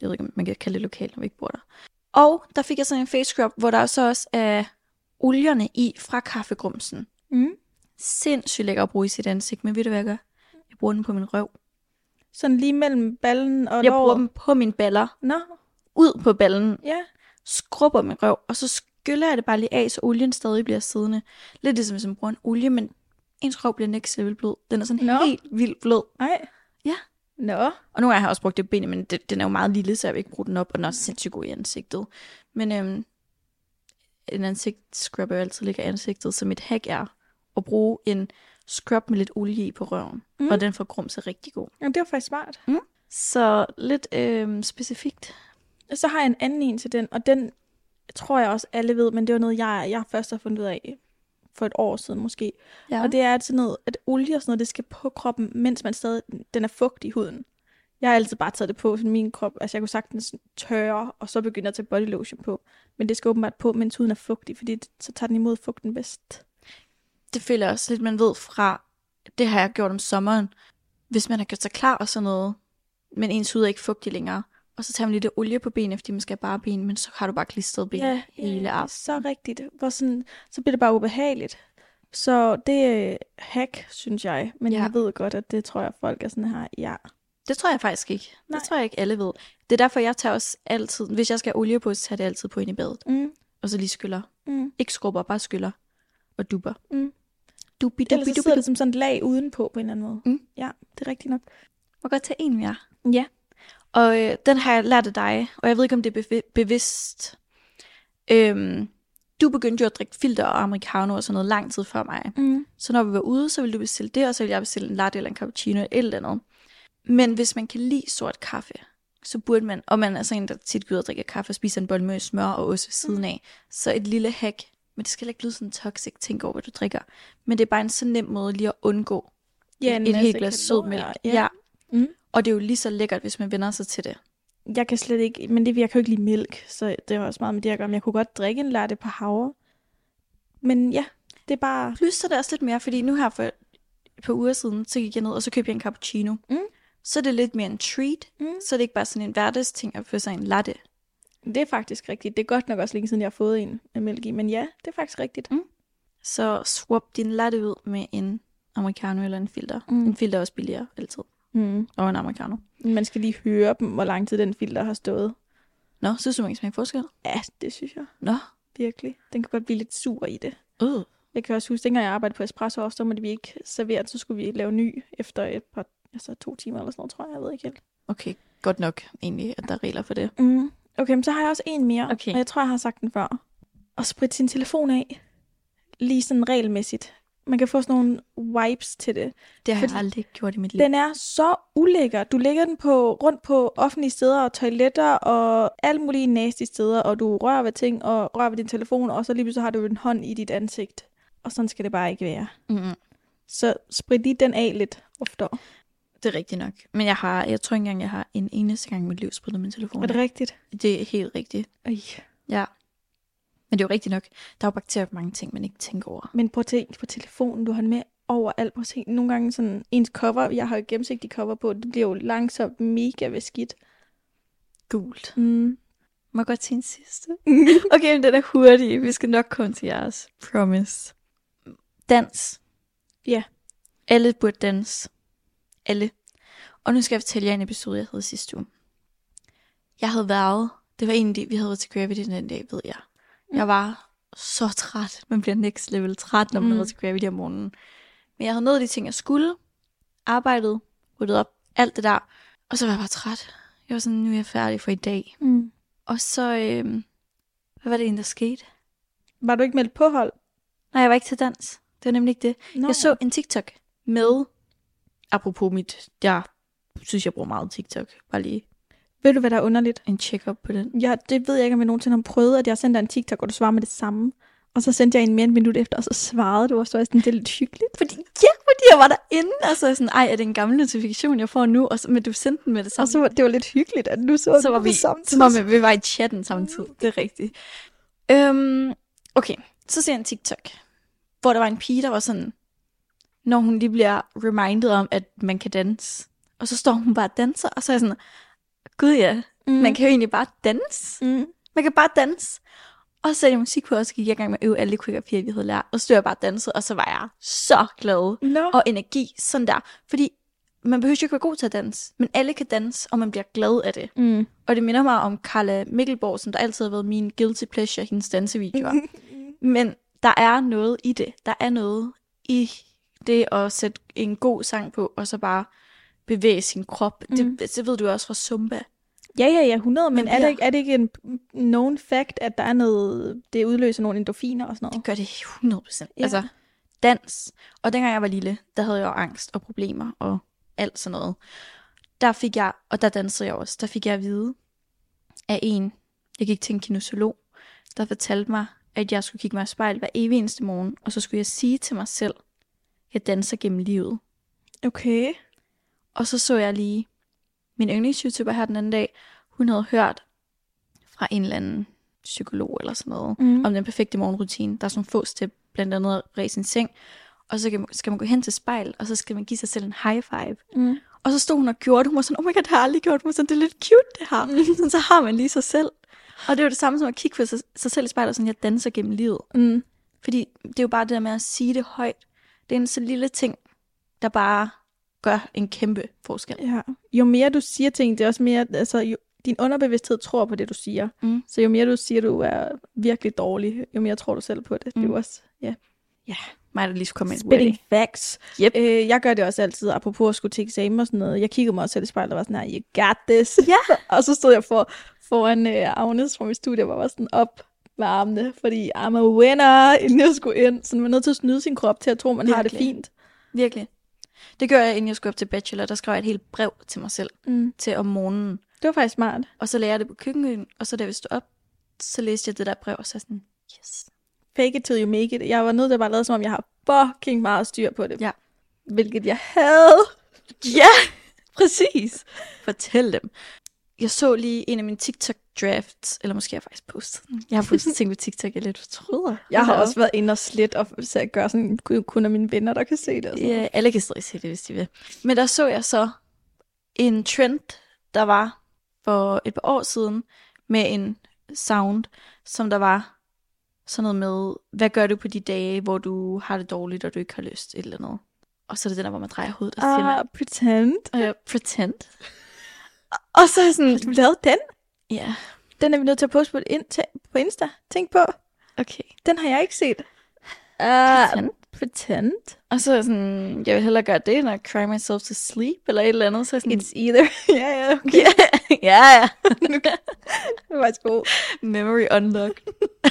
Jeg ved ikke, om man kan kalde det lokalt, når vi ikke bor der. Og der fik jeg sådan en face scrub, hvor der så også er olierne i fra kaffegrumsen. Mm. Sindssygt lækker at bruge i sit ansigt, men ved du hvad jeg gør? Jeg bruger den på min røv. Sådan lige mellem ballen og Jeg låret? bruger dem på mine baller. Nå. Ud på ballen. Ja. Skrubber min røv, og så skyller jeg det bare lige af, så olien stadig bliver siddende. Lidt ligesom hvis man bruger en olie, men ens røv bliver next level blød. Den er sådan Nå. helt vildt blød. Nej. Ja. Nå. Og nu har jeg også brugt det ben, men det, den er jo meget lille, så jeg vil ikke bruge den op, og den er også sindssygt god i ansigtet. Men øhm, en ansigtsscrub er jo altid ligger i ansigtet, så mit hack er at bruge en scrub med lidt olie i på røven. Mm. Og den fra Grums er rigtig god. Ja, det var faktisk smart. Mm. Så lidt øhm, specifikt. Så har jeg en anden en til den, og den tror jeg også alle ved, men det var noget, jeg, jeg først har fundet ud af for et år siden måske. Ja. Og det er at sådan noget, at olie og sådan noget, det skal på kroppen, mens man stadig, den er fugtig i huden. Jeg har altid bare taget det på, så min krop, altså jeg kunne sagtens tørre, og så begynde at tage body lotion på. Men det skal åbenbart på, mens huden er fugtig, fordi så tager den imod fugten bedst. Det føler jeg også lidt, man ved fra, det har jeg gjort om sommeren. Hvis man har gjort sig klar og sådan noget, men ens hud er ikke fugtig længere, og så tager man lidt olie på benene, fordi man skal bare ben, men så har du bare klistret ben Ja, hele ja, aftenen. så rigtigt. Hvor sådan, så bliver det bare ubehageligt. Så det er hack, synes jeg. Men Ja. jeg ved godt, at det tror jeg, folk er sådan her, ja. Det tror jeg faktisk ikke. Nej. Det tror jeg ikke, alle ved. Det er derfor, jeg tager også altid, hvis jeg skal have olie på, så tager jeg det altid på ind i badet. Mm. Og så lige skyller. Mm. Ikke skrubber, bare skyller. Og dupper. Mm. Dubi, Ellers dubi, så dubi, sidder dubi. det som sådan et lag udenpå på en eller anden måde. Mm. Ja, det er rigtigt nok. Må godt tage en mere. Ja. Og øh, den har jeg lært af dig, og jeg ved ikke, om det er bevi- bevidst. Øhm, du begyndte jo at drikke filter og americano og sådan noget lang tid før mig. Mm. Så når vi var ude, så ville du bestille det, og så ville jeg bestille en latte eller en cappuccino eller et eller andet. Men hvis man kan lide sort kaffe, så burde man, og man er sådan en, der tit går ud og drikker kaffe og spiser en bolle med smør og ost ved siden af, så et lille hack, men det skal ikke lyde sådan toxic, tænk over, hvad du drikker. Men det er bare en så nem måde lige at undgå Ja, en et, et masse helt glas sødmælk. kalorier, Ja. ja. ja. Mm. Og det er jo lige så lækkert, hvis man vender sig til det. Jeg kan slet ikke, men det, jeg kan jo ikke lide mælk, så det har også meget med det at gøre. Men jeg kunne godt drikke en latte på havre. Men ja, det er bare... Plus så er det også lidt mere, fordi nu her for et par uger siden, så gik jeg ned, og så købte jeg en cappuccino. Mm. Så er det lidt mere en treat. Mm. Så er det ikke bare sådan en hverdagsting at få sig en latte. Det er faktisk rigtigt. Det er godt nok også længe siden, jeg har fået en med mælk i. Men ja, det er faktisk rigtigt. Mm. Så swap din latte ud med en americano eller en filter. Mm. En filter er også billigere altid. Mm. Og en americano. Man skal lige høre dem, hvor lang tid den filter har stået. Nå, synes du, man kan smage forskel? Ja, det synes jeg Nå. virkelig. Den kan godt blive lidt sur i det. Uh. Jeg kan også huske, dengang jeg arbejdede på Espresso også, så måtte vi ikke servere, så skulle vi lave ny efter et par, altså to timer eller sådan noget, tror jeg. Jeg ved ikke helt. Okay, godt nok egentlig, at der er regler for det. Mm. Okay, men så har jeg også en mere, Okay. og jeg tror, jeg har sagt den før. At spritte sin telefon af, lige sådan regelmæssigt. Man kan få sådan nogle wipes til det. Det har Fordi jeg aldrig gjort i mit liv. Den er så ulækker. Du lægger den på rundt på offentlige steder og toiletter og alle mulige nasty steder, og du rører ved ting og rører ved din telefon, og så lige pludselig har du en hånd i dit ansigt. Og sådan skal det bare ikke være. Mm-hmm. Så sprit lige den af lidt oftere. Det er rigtigt nok. Men jeg har, jeg tror ikke engang, jeg har en eneste gang i mit liv sprittet min telefon. Er det rigtigt? Det er helt rigtigt. Øj. Ja. Men det er jo rigtigt nok. Der er jo bakterier på mange ting, man ikke tænker over. Men prøv at tænke på telefonen, du har den med overalt. Prøv at tænke, nogle gange sådan ens cover, jeg har jo gennemsigtig cover på, det bliver jo langsomt mega beskidt. Gult. Mm. Må jeg godt til en sidste? Okay, men den er hurtig. Vi skal nok komme til jeres. Promise. Dans. Ja. Alle burde danse. Alle. Og nu skal jeg fortælle jer en episode, jeg havde sidste uge. Jeg havde været, det var en af de, vi havde været til Gravity den dag, ved jeg. Mm. Jeg var så træt. Man bliver next level træt, når man mm. har været til Gravity om morgenen. Men jeg havde nået de ting, jeg skulle. Arbejdet, ryddet op, alt det der. Og så var jeg bare træt. Jeg var sådan, nu er jeg færdig for i dag. Mm. Og så, øh, hvad var det egentlig, der skete? Var du ikke meldt på hold? Nej, jeg var ikke til dans. Det var nemlig ikke det. Nå. Jeg så en TikTok med, apropos mit, jeg synes, jeg bruger meget TikTok. Bare lige Ved du, hvad der er underligt? en check-up på den. Ja, det ved jeg ikke, om jeg nogensinde har prøvet, at jeg sendte dig en TikTok, og du svarer med det samme. Og så sendte jeg en mere en minut efter, og så svarede du, og så var jeg sådan, det er lidt hyggeligt. Fordi, ja, fordi jeg var derinde, og så er jeg sådan, ej, er det en gammel notifikation, jeg får nu? Og så, men du sendte den med det samme. Og så var det var lidt hyggeligt, at nu så, så var det vi, på samme tid. som om vi var i chatten samtidig. Det er rigtigt. Øhm, okay, så ser jeg en TikTok, hvor der var en pige, der var sådan, når hun lige bliver reminded om, at man kan danse. Og så står hun bare og danser, og så er jeg sådan, gud ja, Mm. Man kan jo egentlig bare danse. Mm. Man kan bare danse. Og så satte jeg musik på, og så gik jeg i gang med at øve alle de koreografier, vi havde lært. Og så stod jeg bare og dansede, og så var jeg så glad. No. Og energi, sådan der. Fordi man behøver jo ikke være god til at danse, men alle kan danse, og man bliver glad af det. Mm. Og det minder mig om Carla Mikkelborg, som der altid har været min guilty pleasure, hendes dansevideoer. Men der er noget i det. Der er noget i det at sætte en god sang på, og så bare bevæge sin krop. Mm. Det, det ved du også fra Zumba. Ja, ja, ja, hundrede, men Man er det, ikke, er det ikke en known fact, at der er noget, det udløser nogle endorfiner og sådan noget? Det gør det hundrede procent. Ja. Altså, dans. Og dengang jeg var lille, der havde jeg jo angst og problemer og alt sådan noget. Der fik jeg, og der dansede jeg også, der fik jeg at vide af en, jeg gik til en kinesiolog, der fortalte mig, at jeg skulle kigge mig i spejl hver evig eneste morgen, og så skulle jeg sige til mig selv, jeg danser gennem livet. Okay. Og så så jeg lige min yndlings-YouTuber her den anden dag, hun havde hørt fra en eller anden psykolog eller sådan noget, mm. om den perfekte morgenrutine. Der er sådan nogle få step, blandt andet at ræse sin seng, og så skal man gå hen til spejl, og så skal man give sig selv en high five. Mm. Og så stod hun og gjorde det. Hun var sådan, oh my god, det har jeg aldrig gjort. Hun var sådan, det er lidt cute det her. Mm. Sådan, så har man lige sig selv. Og det var det samme som at kigge på sig, sig selv i spejlet, og sådan, jeg danser gennem livet. Mm. Fordi det er jo bare det der med at sige det højt. Det er en så lille ting, der bare gør en kæmpe forskel. Ja. Jo mere du siger ting, det er også mere, altså jo, din underbevidsthed tror på det, du siger. Mm. Så jo mere du siger, du er virkelig dårlig, jo mere tror du selv på det. Mm. Det er jo også, ja. Ja, mig der lige skulle komme ind. Spitting facts. Yep. Øh, jeg gør det også altid, apropos at skulle til eksamen og sådan noget. Jeg kiggede mig også selv i spejlet og var sådan, you got this. Ja. Og så stod jeg for, foran øh, Agnes fra mit studie, hvor jeg var sådan op med armene, fordi I'm a winner, inden jeg skulle ind. Så man er nødt til at snyde sin krop til at tro, man virkelig har det fint. Virkelig. Det gør jeg, inden jeg skulle op til bachelor. Der skrev jeg et helt brev til mig selv, mm. til om morgenen. Det var faktisk smart. Og så lagde jeg det på køkkenet, og så da vi stod op, så læste jeg det der brev, og så sådan, yes. Fake it till you make it. Jeg var nødt til at bare lade, som om jeg har fucking meget styr på det. Ja. Hvilket jeg havde. Ja, præcis. Fortæl dem. Jeg så lige en af mine TikTok-drafts, eller måske har jeg faktisk postet den. Jeg har postet ting på TikTok, jeg lidt fortryder. Jeg har også været inde og slet, og så gør sådan, kun af mine venner, der kan se det. Ja, alle kan stadig se det, hvis de vil. Men der så jeg så en trend, der var for et par år siden, med en sound, som der var sådan noget med, hvad gør du på de dage, hvor du har det dårligt, og du ikke har lyst, et eller andet. Og så er det den der, hvor man drejer hovedet. Og ah, uh, pretend. Uh, pretend. Og så er jeg sådan, har du lavet den? Ja. Yeah. Den er vi nødt til at poste på, in- på Insta. Tænk på. Okay. Den har jeg ikke set. Uh, pretend. Pretend. Og så er jeg sådan, jeg vil hellere gøre det, end at cry myself to sleep, eller et eller andet. Så er sådan, it's either. Ja, ja, okay. Ja, ja. Det var faktisk god. Memory unlocked.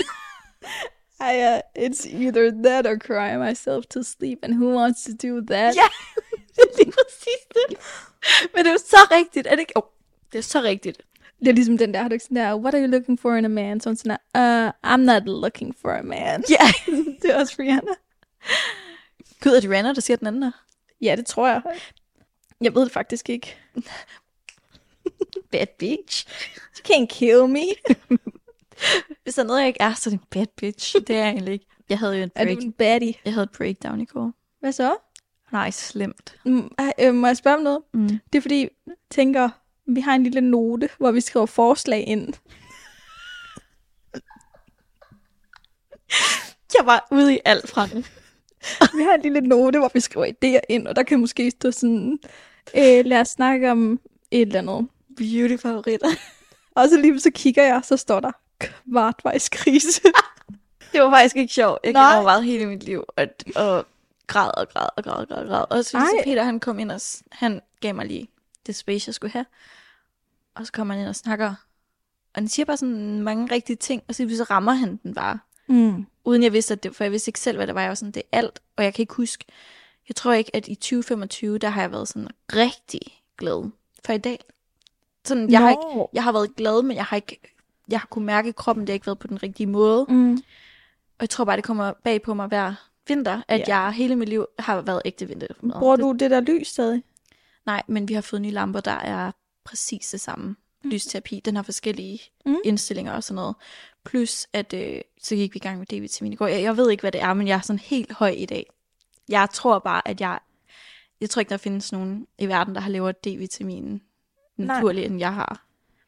I, uh, it's either that or cry myself to sleep, and who wants to do that? Ja, det er lige præcis det. Men det er jo så rigtigt, er det ikke? Oh, det er så rigtigt. Det er ligesom den der, har du ikke sådan der, what are you looking for in a man? Så sådan der, uh, I'm not looking for a man. Ja, yeah. Det er også Rihanna. Gud, er det Rihanna, der siger den anden der? Ja, det tror jeg. Jeg ved det faktisk ikke. Bad bitch. You can't kill me. Hvis der er noget, jeg ikke er, så er det en bad bitch. Det er jeg egentlig ikke. Jeg havde jo en break. Er du en baddie? Jeg havde et breakdown i går. Hvad så? Nej, slemt. Mm, øh, må jeg spørge om noget? Mm. Det er fordi, jeg tænker, vi har en lille note, hvor vi skriver forslag ind. Jeg var ude i alt fra det. Vi har en lille note, hvor vi skriver idéer ind, og der kan måske stå sådan, øh, lad os snakke om et eller andet. Beauty-favoritter. Og så lige så kigger jeg, så står der kvartvejskrise. Det var faktisk ikke sjovt. Jeg gik overvejet hele mit liv, og, og græd og græd og græd og græd. Og, græd. og så, så Peter, han kom ind, og han gav mig lige det space, jeg skulle have. Og så kommer han ind og snakker. Og han siger bare sådan mange rigtige ting, og så, så rammer han den bare. Mm. Uden jeg vidste, at det, for jeg vidste ikke selv, hvad det var. Jeg var sådan, det er alt, og jeg kan ikke huske. Jeg tror ikke, at i tyve femogtyve, der har jeg været sådan rigtig glad for i dag. Sådan, jeg, no. har ikke, jeg har været glad, men jeg har ikke, jeg har kunnet mærke, at kroppen det har ikke været på den rigtige måde. Mm. Og jeg tror bare, det kommer bag på mig hver vinter, at yeah. jeg hele mit liv har været ægte vinter. Bruger du det der lys stadig? Nej, men vi har fået nye lamper, der er præcis det samme. Mm. Lysterapi, den har forskellige mm. indstillinger og sådan noget. Plus, at øh, så gik vi i gang med D-vitamin i går. Jeg, jeg ved ikke, hvad det er, men jeg er sådan helt høj i dag. Jeg tror bare, at jeg... Jeg tror ikke, der findes nogen i verden, der har lavet D-vitaminen naturligt, end jeg har.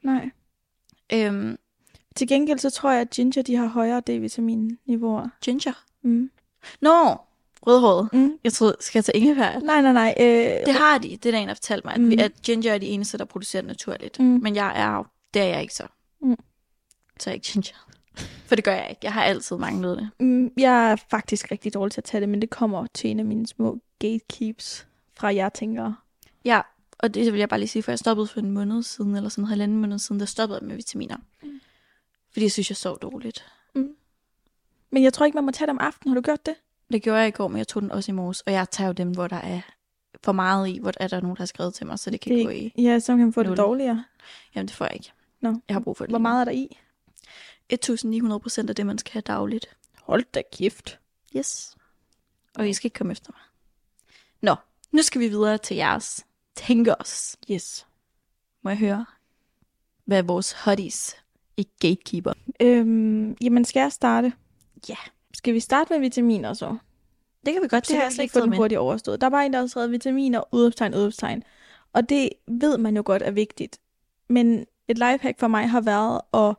Nej. Øhm, Til gengæld så tror jeg, at ginger de har højere D-vitamin-niveauer. ginger. Mm. Nå, rødhåret. Mm. Jeg troede, skal jeg tage ingefær? Nej, nej, nej. Øh, Det har de. Det er der en, der fortalte mig, at, Mm. vi, at ginger er de eneste, der producerer det naturligt. Mm. Men jeg er jo, det er jeg ikke så. Mm. Så er jeg ikke ginger. For det gør jeg ikke. Jeg har altid manglet det. Mm, jeg er faktisk rigtig dårlig til at tage det, men det kommer til en af mine små gatekeeps fra jeg tænker. Ja, og det vil jeg bare lige sige, for jeg stoppede for en måned siden, eller sådan en halvanden måned siden, der stoppede jeg med vitaminer. Mm. Fordi jeg synes, jeg sov dårligt. Mm. Men jeg tror ikke, man må tage det om aftenen. Har du gjort det? Det gjorde jeg i går, men jeg tog den også i morges. Og jeg tager jo dem, hvor der er for meget i, hvor er der nogen, der har skrevet til mig, så det kan det gå i. Ja, så kan man få nul. det dårligere. Jamen, det får jeg ikke. Nå. Jeg har brug for det. Hvor meget er der i? tusind ni hundrede procent af det, man skal have dagligt. Hold da kæft. Yes. Og I skal ikke komme efter mig. Nå, nu skal vi videre til jeres tænkers. Yes. Må jeg høre, hvad er vores hotties i Gatekeeper? Øhm, jamen, skal jeg starte? Ja. Skal vi starte med vitaminer så? Det kan vi godt. Det har jeg slet ikke få taget den med. hurtigt overstået. Der var en, der havde skrevet vitaminer, udopstegn, udopstegn. Og det ved man jo godt er vigtigt. Men et lifehack for mig har været at,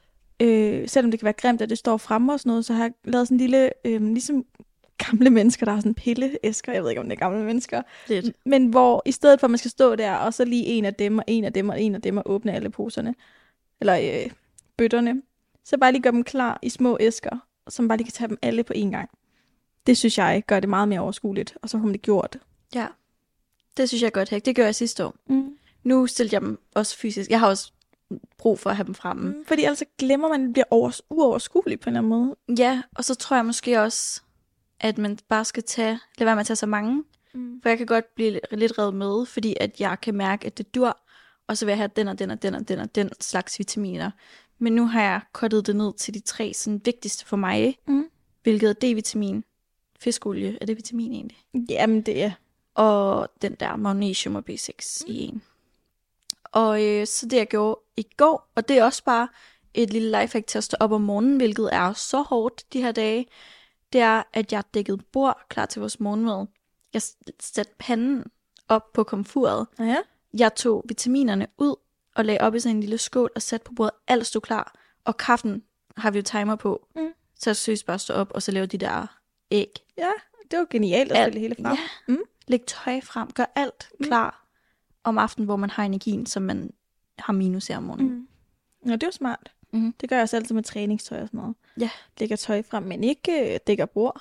øh, selvom det kan være grimt, at det står fremme og sådan noget, så har jeg lavet sådan en lille, øh, ligesom gamle mennesker, der har sådan pilleæsker, jeg ved ikke, om det er gamle mennesker, Lidt. men hvor i stedet for, at man skal stå der, og så lige en af dem, og en af dem, og en af dem, og åbne alle poserne, eller øh, bøtterne, så bare lige gøre dem klar i små æsker, så man bare lige kan tage dem alle på én gang. Det synes jeg gør det meget mere overskueligt, og så har man det gjort. Ja. Det synes jeg er godt hack. Det gjorde jeg sidste år. Mm. Nu stiller jeg dem også fysisk. Jeg har også brug for at have dem fremme. Mm. Fordi ellers glemmer man, at det bliver over, uoverskueligt på en eller anden måde. Ja, og så tror jeg måske også, at man bare skal tage, lad være med at tage så mange. Mm. For jeg kan godt blive lidt, lidt revet med, fordi at jeg kan mærke, at det dur. Og så vil jeg have den og den og den og den og den slags vitaminer. Men nu har jeg kottet det ned til de tre sådan, vigtigste for mig. Mm. Hvilket er D-vitamin, fiskolie, er det vitamin egentlig? Jamen det er. Og den der magnesium og B seks mm. i en. Og øh, så det jeg gjorde i går, og det er også bare et lille lifehack til at stå op om morgenen, hvilket er så hårdt de her dage, det er, at jeg dækkede bord klar til vores morgenmad. Jeg satte panden op på komfuret. Ja. Jeg tog vitaminerne ud og lagde op i sådan en lille skål og satte på bordet. Alt stod klar. Og kaffen har vi jo timer på. Mm. Så jeg søges bare at stå op og så lave de der æg. Ja, det var genialt at Alt- stille det hele frem. Ja. Mm. Læg tøj frem. Gør alt Mm. klar om aftenen, hvor man har energien, som man har minus her om morgenen. Mm. Ja, det var smart. Mm. Det gør jeg også altid med træningstøj og sådan noget. Ja. Lægger tøj frem, men ikke øh, dækker bord.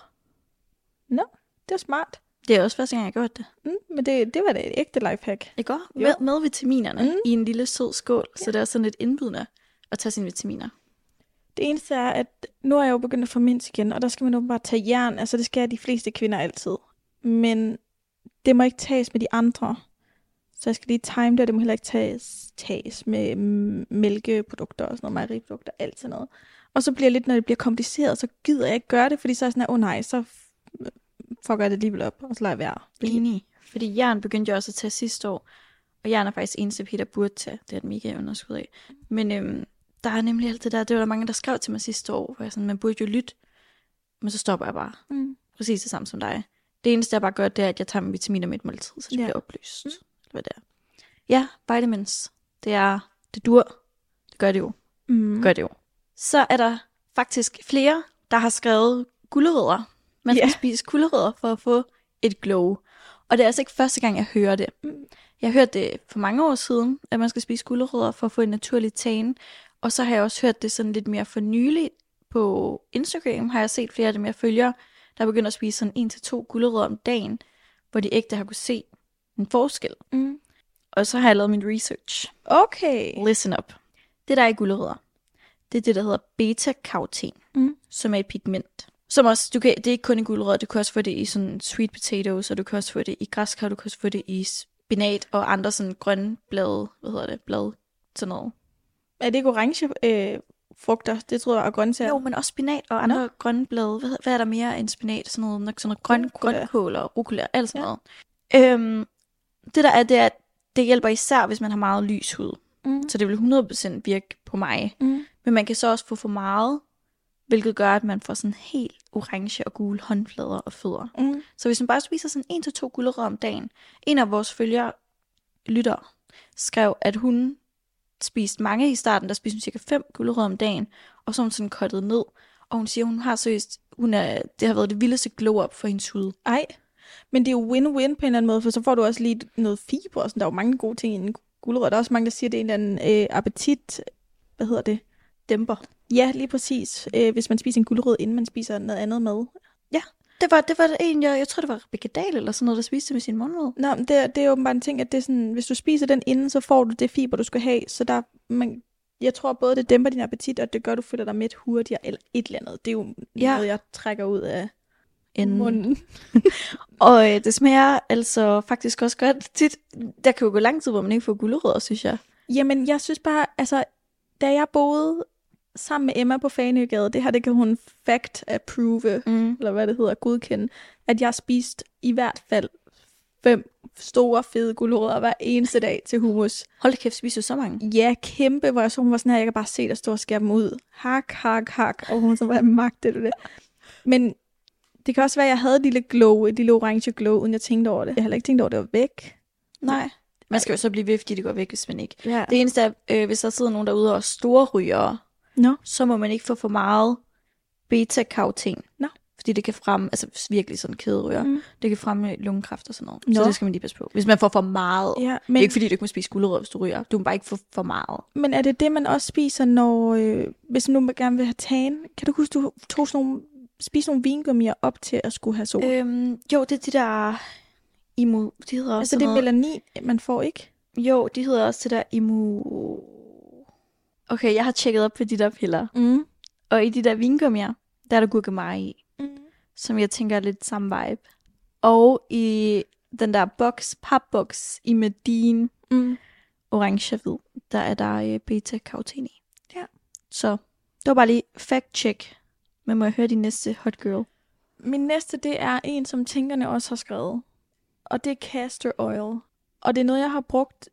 Nå, det var smart. Det er også første gang, jeg har gjort det. Mm, men det, det var da et ægte lifehack. I går Jo. med, med vitaminerne Mm. mm. i en lille sød skål, Ja. så det er sådan lidt indbydende at tage sine vitaminer. Det eneste er, at nu er jeg jo begyndt at få mens igen, og der skal man jo bare tage jern. Altså det skal de fleste kvinder altid. Men det må ikke tages med de andre. Så jeg skal lige time det, og det må heller ikke tages, tages med mm, mælkeprodukter og sådan noget, mejeriprodukter, alt sådan noget. Og så bliver det lidt, når det bliver kompliceret, så gider jeg ikke gøre det, fordi så er jeg sådan, åh oh, nej, så f- fucker jeg det alligevel op, og så lader jeg være. Enig. Fordi jern begyndte jeg også at tage sidste år. Og jern er faktisk eneste, Peter burde tage. Det er et mega underskud af. Men øhm, der er nemlig alt det der. Det var der mange, der skrev til mig sidste år. Hvor jeg sådan, man burde jo lytte. Men så stopper jeg bare. Mm. Præcis det samme som dig. Det eneste, jeg bare gør, det er, at jeg tager mine vitaminer med et måltid, så det Ja. bliver oplyst. Mm. Eller hvad det er. Ja, vitamins. Det er, det dur. Det gør det jo. Mm. Gør det jo. Så er der faktisk flere, der har skrevet gulerødder. Man skal Ja. spise gulerødder for at få et glow. Og det er altså ikke første gang, jeg hører det. Mm. Jeg hørte det for mange år siden, at man skal spise gulerødder for at få en naturlig tan. Og så har jeg også hørt det sådan lidt mere for nylig. På Instagram har jeg set flere af dem, jeg følger, der begynder at spise sådan en til to gulerødder om dagen, hvor de ægte har kunne se en forskel. Mm. Og så har jeg lavet min research. Okay. Listen up. Det der er i gulerødder, det er det, der hedder beta-karoten, Mm. som er et pigment. Som også, du kan, det er ikke kun i gulerødder, du kan også få det i sådan sweet potatoes, og du kan også få det i græskar, du kan også få det i spinat og andre sådan grønne blade, hvad hedder det, blade, sådan noget. Er det ikke orange øh, frugter? Det tror jeg er grøntsager. Jo, men også spinat og andre Nå. grønne blade. Hvad, hvad er der mere end spinat? Sådan noget, sådan noget grøn, Rucola. grønkål og rucola, alt sådan Ja. noget. Øhm, det der er, det er, at det hjælper især, hvis man har meget lys hud. Mm. Så det vil hundrede procent virke på mig. Mm. Men man kan så også få for meget, hvilket gør, at man får sådan helt orange og gule håndflader og fødder. Mm. Så hvis man bare spiser sådan en til to gulerødder om dagen. En af vores følgere, lytter, skrev, at hun spist mange i starten, der spiste hun cirka fem gulerødder om dagen, og så er hun sådan cuttet ned. Og hun siger, hun har seriøst, hun er, det har været det vildeste glow-up for hendes hud. Ej, men det er jo win-win på en eller anden måde, for så får du også lige noget fiber, og sådan. Der er jo mange gode ting i en gulerod. Der er også mange, der siger, at det er en eller anden øh, appetit, hvad hedder det? Dæmper. Ja, lige præcis. Øh, hvis man spiser en gulerod, inden man spiser noget andet mad. Ja, det var, det var en, jeg, jeg tror, det var Rebecca Dahl eller sådan noget, der spiste med sin morgenmad. Nå, men det, det er åbenbart en ting, at det er sådan, hvis du spiser den inden, så får du det fiber, du skal have. Så der, man, jeg tror både, det dæmper din appetit, og det gør, du føler dig mæt hurtigere, eller et eller andet. Det er jo ja. noget, jeg trækker ud af Enden. munden. Og øh, det smager altså faktisk også godt tit. Der kan jo gå lang tid, hvor man ikke får gulerødder, synes jeg. Jamen, jeg synes bare, altså, da jeg boede sammen med Emma på Fanøgade, det her, det kan hun fact approve, Mm. eller hvad det hedder, godkende, at jeg spiste i hvert fald fem store, fede gulerødder hver eneste dag til hummus. Hold da kæft, spiser du så mange? Ja, kæmpe, hvor jeg så, hun var sådan her, jeg kan bare se dig stå og skære dem ud. Hak, hak, hak, og hun så var magte det. Men det kan også være, at jeg havde et lille glow, et lille orange glow, uden jeg tænkte over det. Jeg har heller ikke tænkt over, at det var væk. Nej. Man skal jo så blive ved, fordi det går væk, hvis man ikke. Ja. Det eneste er, øh, hvis der sidder nogen derude og er store rygere, Nå. så må man ikke få for meget beta-karoten. Nå. Fordi det kan fremme, altså virkelig sådan kæderyger, Mm. det kan fremme lungekræft og sådan noget. Nå. Så det skal man lige passe på. Hvis man får for meget. Ja, Det men, er ikke fordi, du ikke må spise gulerødder, hvis du ryger. Du må bare ikke få for meget. men er det det, man også spiser, når, øh, hvis man nu gerne vil have tan? Kan du huske, du tog sådan nogle, spise nogle vingummier op til at skulle have sol? Øh, Øhm, jo, det er de der imu... De hedder også altså sådan det er noget. melanin, man får ikke? Jo, de hedder også det der imu... Okay, jeg har tjekket op på de der piller. Mm. Og i de der vingummier, der er der gurkemeje i. Mm. Som jeg tænker er lidt samme vibe. Og i den der boks, papboks i Medin, Mm. orange hvid, der er der øh, beta-karoten i. Ja. Så det var bare lige fact-check. Men må jeg høre din næste hot girl? Min næste, det er en, som tænkerne også har skrevet. Og det er castor oil. Og det er noget, jeg har brugt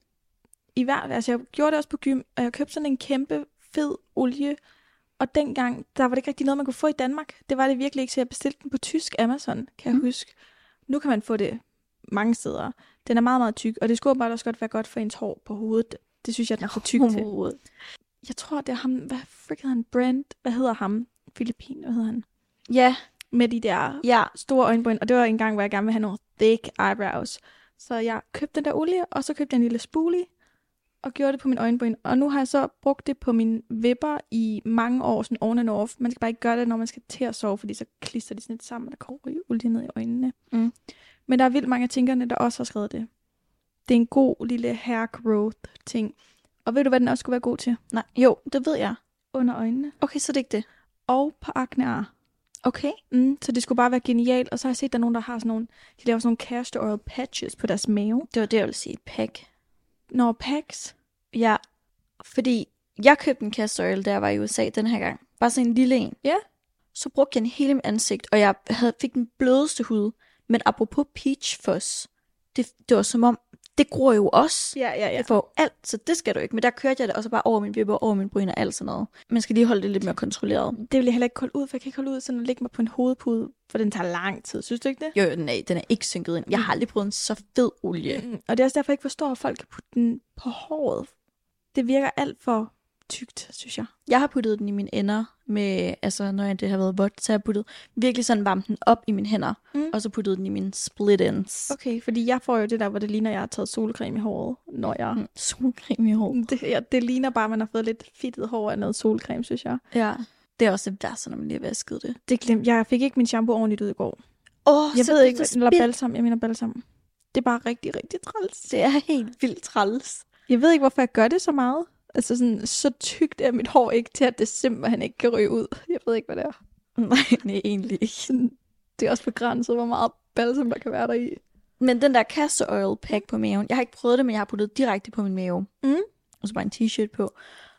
i hver... Altså, jeg gjorde det også på gym, og jeg købte sådan en kæmpe fed olie. Og dengang, der var det ikke rigtig noget, man kunne få i Danmark. Det var det virkelig ikke, så jeg bestilte den på tysk Amazon, kan jeg Mm. huske. Nu kan man få det mange steder. Den er meget, meget tyk, og det skulle bare også godt være godt for ens hår på hovedet. Det synes jeg, den er for tyk til. Hovedet. Jeg tror, det er ham... Hvad frick hedder han? Brent? Hvad hedder ham? Filippin, hvad hedder han? Ja, Med de der ja. store øjenbryn, og det var en gang, hvor jeg gerne ville have nogle thick eyebrows. Så jeg købte den der olie, og så købte jeg en lille spoolie, og gjorde det på min øjenbryn. Og nu har jeg så brugt det på mine vipper i mange år, sådan on and off. Man skal bare ikke gøre det, når man skal til at sove, fordi så klister de sådan lidt sammen, og der kommer olie ned i øjnene. Mm. Men der er vildt mange af tænkerne, der også har skrevet det. Det er en god lille hair growth ting. Og ved du, hvad den også skulle være god til? Nej, jo, det ved jeg. Under øjnene. Okay, så det er ikke det. Og på aknear. Okay. Mm, så det skulle bare være genialt. Og så har jeg set, at der er nogen, der har sådan nogle, de laver sådan nogle castor oil patches på deres mave. Det var det, jeg ville sige. Pack. Når packs. Ja, fordi jeg købte en castor oil, da jeg var i U S A den her gang. Bare sådan en lille en. Ja. Så brugte jeg den hele mit ansigt, og jeg havde, fik den blødeste hud. Men apropos peach fuzz, det, det var som om, det gror jo også. Ja, ja, Det får jo alt, så det skal du ikke. Men der kørte jeg det også bare over min vipper, over min bryn og alt sådan noget. Man skal lige holde det lidt mere kontrolleret. Det vil jeg heller ikke holde ud, for jeg kan ikke holde ud sådan at lægge mig på en hovedpude, for den tager lang tid. Synes du ikke det? Jo, jo, den er, den er ikke synket ind. Jeg har aldrig prøvet en så fed olie. Mm, og det er også derfor, jeg ikke forstår, at folk kan putte den på håret. Det virker alt for tykt, synes jeg. Jeg har puttet den i mine ender, med, altså når jeg, det har været vådt, så har jeg puttet virkelig sådan varmt den op i mine hænder, Mm. og så puttet den i mine split ends. Okay, fordi jeg får jo det der, hvor det ligner, at jeg har taget solcreme i håret, når jeg... Mm, solcreme i hår. Det, ja, det ligner bare, at man har fået lidt fedtet hår af noget solcreme, synes jeg. Ja, det er også det værste, når man lige har vasket det. Det glemte jeg. fik ikke min shampoo ordentligt ud i går. Åh, oh, Jeg så ved ikke, det, hvad- eller balsam. Jeg mener balsam. Det er bare rigtig, rigtig træls. det er helt vildt træls. Jeg ved ikke, hvorfor jeg gør det så meget. Altså sådan, så tykt er mit hår ikke til, at det simpelthen ikke kan ryge ud. Jeg ved ikke, hvad det er. Nej, nej, egentlig ikke. Sådan, det er også begrænset, hvor meget balsam der kan være der i. Men den der castor oil pack på maven, jeg har ikke prøvet det, men jeg har puttet direkte på min mave. Mm. Og så bare en t-shirt på.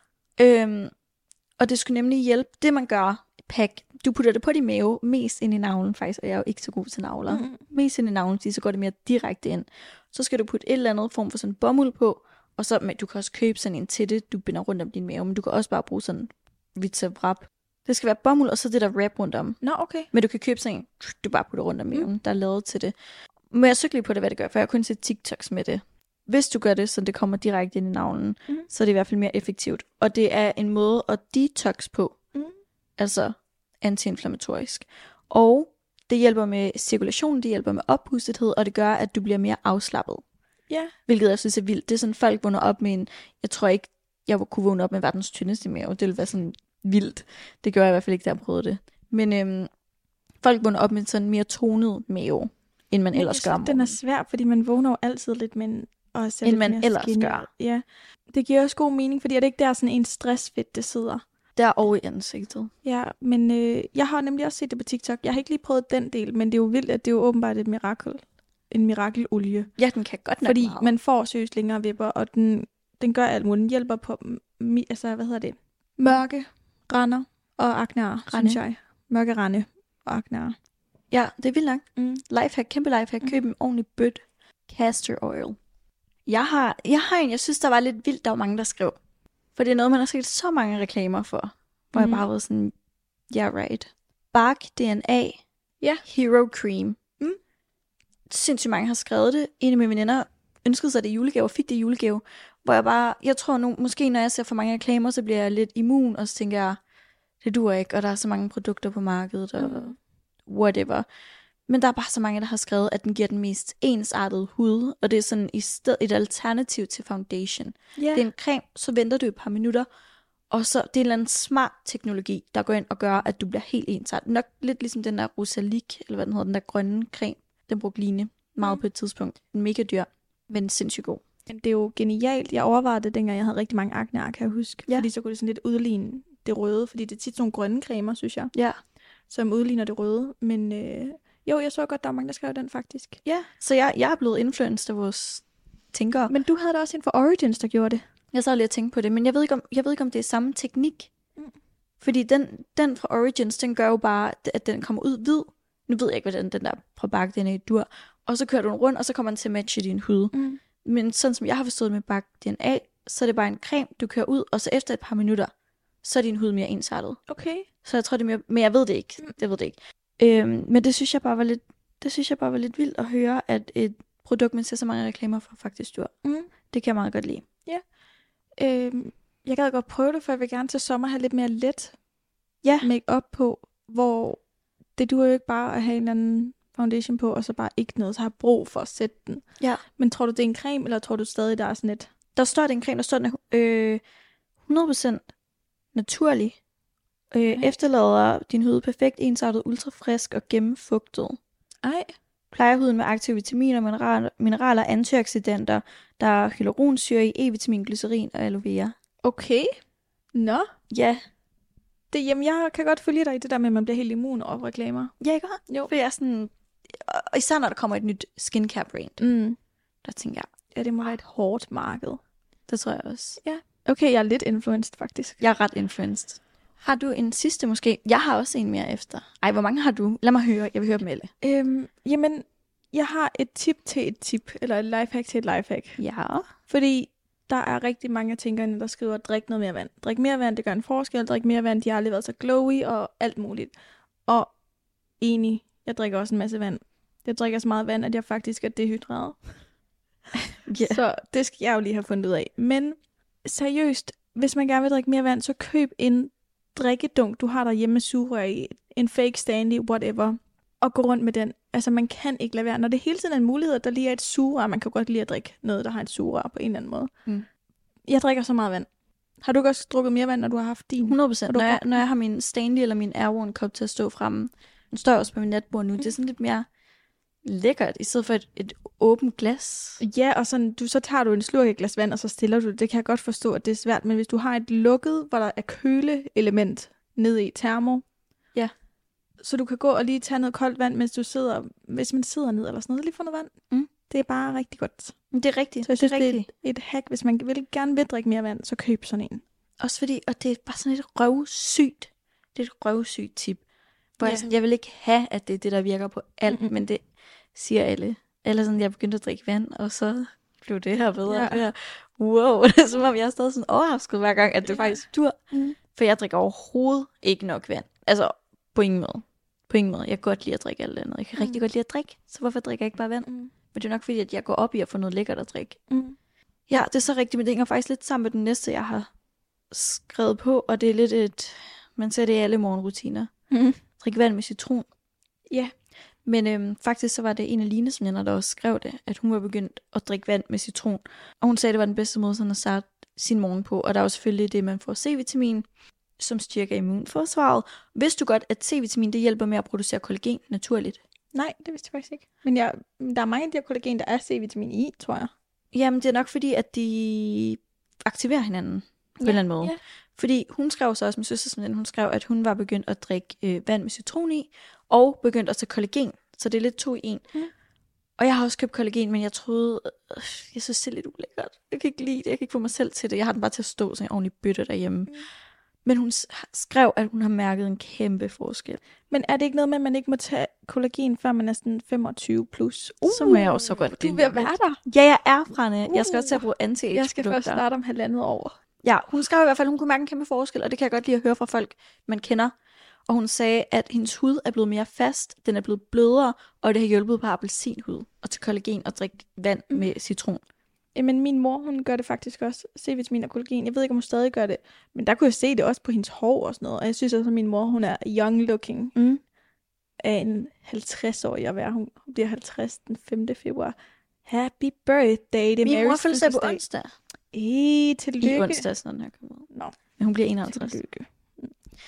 Øhm, og det skulle nemlig hjælpe, det man gør, pack, du putter det på din mave, mest ind i navlen faktisk, og jeg er jo ikke så god til navler. Mm. Mest ind i navlen, fordi så går det mere direkte ind. Så skal du putte et eller andet form for sådan bomuld på, og så, men du kan også købe sådan en til det, du binder rundt om din mave, men du kan også bare bruge sådan vita wrap. Det skal være bomuld, og så det der wrap rundt om. Nå, okay. Men du kan købe sådan en, du bare putter rundt om maven, mm. der er lavet til det. Men jeg søgte lige på det, hvad det gør, for jeg har kun set TikToks med det. hvis du gør det, så det kommer direkte ind i navlen, Mm. så er det i hvert fald mere effektivt. Og det er en måde at detox på, Mm. altså antiinflammatorisk. Og det hjælper med cirkulation, det hjælper med oppustethed, og det gør, at du bliver mere afslappet. Ja. Hvilket jeg synes er vildt. Det er sådan, folk vågner op med en, jeg tror ikke, jeg kunne vågne op med verdens tyndeste mave. Det ville være sådan vildt. Det gør jeg i hvert fald ikke, da jeg prøvede det. Men øhm, folk vågner op med sådan en mere tonet mave, end man Men ellers jeg gør om synes, den er morgenen. svær, fordi man vågner jo altid lidt med en... Og ser End lidt man mere ellers skinny gør. ud. Ja. Det giver også god mening, fordi er det ikke der sådan en stressfedt, det sidder? Der over i ansigtet. Ja, men øh, jeg har nemlig også set det på TikTok. Jeg har ikke lige prøvet den del, men det er jo vildt, at det er jo åbenbart et mirakel. En mirakelolie. Ja, den kan godt nok Fordi meget. man får seriøst længere vipper, og den, den gør alt muligt. Den hjælper på, mi, altså hvad hedder det? Mørke, render og aknear, Rande. synes jeg. Mørke rande og aknear. Ja, det er vildt nok. Mm. Lifehack, kæmpe lifehack. Køb en ordentlig bødt castor oil. Jeg har, jeg har en, jeg synes, der var lidt vildt, der var mange, der skrev. For det er noget, man har set så mange reklamer for. Hvor mm. Mhm. jeg bare har været sådan, yeah, right. Bark D N A. Ja. Hero Cream. Mm. Sindssygt mange har skrevet det. En af mine veninder ønskede sig det i julegave, og fik det i julegave. Hvor jeg bare, jeg tror nu, måske når jeg ser for mange reklamer, så bliver jeg lidt immun, og så tænker jeg, det duer ikke, og der er så mange produkter på markedet, og Mm. whatever. Men der er bare så mange, der har skrevet, at den giver den mest ensartede hud, og det er sådan i stedet et alternativ til foundation. Ja. Det er en creme, så venter du et par minutter, og så det er en eller anden smart teknologi, der går ind og gør, at du bliver helt ensartet. Nok lidt ligesom den der Rosalic, eller hvad den hedder, den der grønne creme. Den brugte Line meget Mm. på et tidspunkt. En mega dyr, men sindssygt god. Men det er jo genialt. Jeg overvejede det, dengang jeg havde rigtig mange aknear, kan jeg huske. Ja. Fordi så kunne det sådan lidt udligne det røde, fordi det er tit sådan nogle grønne cremer, synes jeg, Ja. som udligner det røde. Men øh, jo, jeg så godt, der er mange, der skrev den faktisk. Ja, så jeg, jeg er blevet influenced af vores tænkere. Men du havde da også en for Origins, der gjorde det. Jeg sad lige og tænkte på det, men jeg ved ikke, om, jeg ved ikke, om det er samme teknik. Mm. Fordi den, den fra Origins, den gør jo bare, at den kommer ud hvid. Nu ved jeg ikke, hvordan den der fra Bark, den er i dur. Og så kører du den rundt, og så kommer den til at matche din hud. Mm. Men sådan som jeg har forstået med Bark D N A, så er det bare en creme, du kører ud, og så efter et par minutter, så er din hud mere ensartet. Okay. Så jeg tror, det er mere, men jeg ved det ikke. Mm. Jeg ved det ikke. Øhm, men det synes jeg bare var lidt, det synes jeg bare var lidt vildt at høre, at et produkt, man ser så mange reklamer for, faktisk dur. Mm. Det kan jeg meget godt lide. Øhm, jeg gad godt prøve det, for jeg vil gerne til sommer have lidt mere let Ja. make-up på, hvor det duer jo ikke bare at have en eller anden foundation på, og så bare ikke noget, så har jeg brug for at sætte den. Ja. Men tror du, det er en creme, eller tror du stadig, der er sådan et... Der står, det er en creme, der står, den er øh, hundrede procent naturlig. Øh, Nej. efterlader din hud perfekt ensartet, ultrafrisk og gennemfugtet. Ej, Plejer huden med aktive vitaminer, mineraler, mineraler antioxidanter. Der er hyaluronsyre i, E-vitamin, glycerin og aloe vera. okay. Nå. Ja, Det, jamen, jeg kan godt følge dig i det der med, at man bliver helt immun over reklamer. ja ikke? Jo. For jeg er sådan, og især når der kommer et nyt skincare brand, Mm. der tænker jeg, Ja, det må være et hårdt marked. det tror jeg også. Okay, jeg er lidt influenced, faktisk. Jeg er ret influenced. Har du en sidste måske? Jeg har også en mere efter. Ej, hvor mange har du? Lad mig høre. Jeg vil høre dem alle. Øhm, jamen, jeg har et tip til et tip, eller et lifehack til et lifehack. Ja. Fordi der er rigtig mange af tænkerne, der skriver, drik noget mere vand. Drik mere vand, det gør en forskel. Drik mere vand, de har aldrig været så glowy og alt muligt. Og enig, jeg drikker også en masse vand. Jeg drikker så meget vand, at jeg faktisk er dehydreret. Yeah. Så det skal jeg jo lige have fundet ud af. Men seriøst, hvis man gerne vil drikke mere vand, så køb en drikkedunk, du har derhjemme med sugerør i. En fake Stanley, whatever. Og gå rundt med den. Altså, man kan ikke lade være. Når det hele tiden er en mulighed, at der lige er et sugerør, man kan godt lide at drikke noget, der har et sugerør på en eller anden måde. Mm. Jeg drikker så meget vand. Har du ikke også drukket mere vand, når du har haft din? hundrede procent. Har du Når jeg, brugt når jeg har min Stanley eller min Airborne kop til at stå fremme, den står også på min natbord nu. Det er sådan lidt mere lækkert, i stedet for et, et åbent glas. Ja, og sådan, du, så tager du en slurk af et glas vand, og så stiller du det. Det kan jeg godt forstå, at det er svært. Men hvis du har et lukket, hvor der er køleelement nede i termo, Ja. så du kan gå og lige tage noget koldt vand, mens du sidder, hvis man sidder ned eller sådan noget, lige få noget vand. Mm. Det er bare rigtig godt. Men det er rigtigt. Så jeg synes, det er det er rigtigt. et, et hack. Hvis man vil, gerne vil drikke mere vand, så køb sådan en. Også fordi, og det er bare sådan et røvsygt, det er et røvsygt tip. Hvor Ja. jeg, sådan, jeg vil ikke have, at det er det, der virker på alt, Mm-mm. men det siger alle. Eller sådan, jeg begyndte at drikke vand, og så blev det her bedre. Ja. Ja. Det her. Wow, det er som om, jeg er stadig sådan overrasket hver gang, at det Ja. faktisk dur. Mm. For jeg drikker overhovedet ikke nok vand. Altså, på ingen måde. På ingen måde. Jeg kan godt lide at drikke alt andet. Jeg kan Mm. rigtig godt lide at drikke, så hvorfor drikker jeg ikke bare vand? Mm. Men det er nok fordi, at jeg går op i at få noget lækkert at drikke. Mm. Ja, det er så rigtigt, men det hænger faktisk lidt sammen med den næste, jeg har skrevet på. Og det er lidt et, man ser det i alle morgenrutiner. Mm. Drik vand med citron. Ja. Men øhm, faktisk så var det en af Lines venner, der også skrev det, at hun var begyndt at drikke vand med citron. Og hun sagde, at det var den bedste måde sådan at starte sin morgen på. Og der er jo selvfølgelig det, man får C-vitamin, som styrker immunforsvaret. Vidste du godt, at C-vitamin det hjælper med at producere kollagen naturligt? Nej, det vidste jeg faktisk ikke. Men jeg, der er mange af de her kollagen, der er C-vitamin i, tror jeg. Jamen, det er nok fordi, at de aktiverer hinanden på ja, en eller anden måde. Ja. Fordi hun skrev så også, min søster, hun skrev, at hun var begyndt at drikke øh, vand med citron i, og begyndt at tage kollagen. Så det er lidt to i en. Mm. Og jeg har også købt kollagen, men jeg troede, øh, jeg synes det er lidt ulækkert. Jeg kan ikke lide det, jeg kan ikke få mig selv til det. Jeg har den bare til at stå sådan en ordentlig bøtte derhjemme. Mm. Men hun skrev, at hun har mærket en kæmpe forskel. Men er det ikke noget med, at man ikke må tage kollagen, før man er sådan femogtyve plus? Uh, så må jeg jo så godt. Du er ved at være der. Ja, jeg er, Franne. Uh, jeg skal også til at bruge anti-age-produkter. Jeg skal først starte om halvandet år. Ja, hun skrev i hvert fald, at hun kunne mærke en kæmpe forskel, og det kan jeg godt lide at høre fra folk, man kender. Og hun sagde, at hendes hud er blevet mere fast, den er blevet blødere, og det har hjulpet på appelsinhud og til kollagen og drikke vand mm. med citron. Jamen min mor, hun gør det faktisk også, C-vitamin og kollagen. Jeg ved ikke, om hun stadig gør det, men der kunne jeg se det også på hendes hår og sådan noget. Og jeg synes også, at min mor, hun er young looking. Mm. Af en halvtreds-årig at være. Hun bliver halvtreds den femte februar. Happy birthday, det er min mor fødselsdag på onsdag. Ej, tillykke. I onsdag, sådan her kommer ud. Nå. Men hun bliver enoghalvtreds. Tillykke. Mm.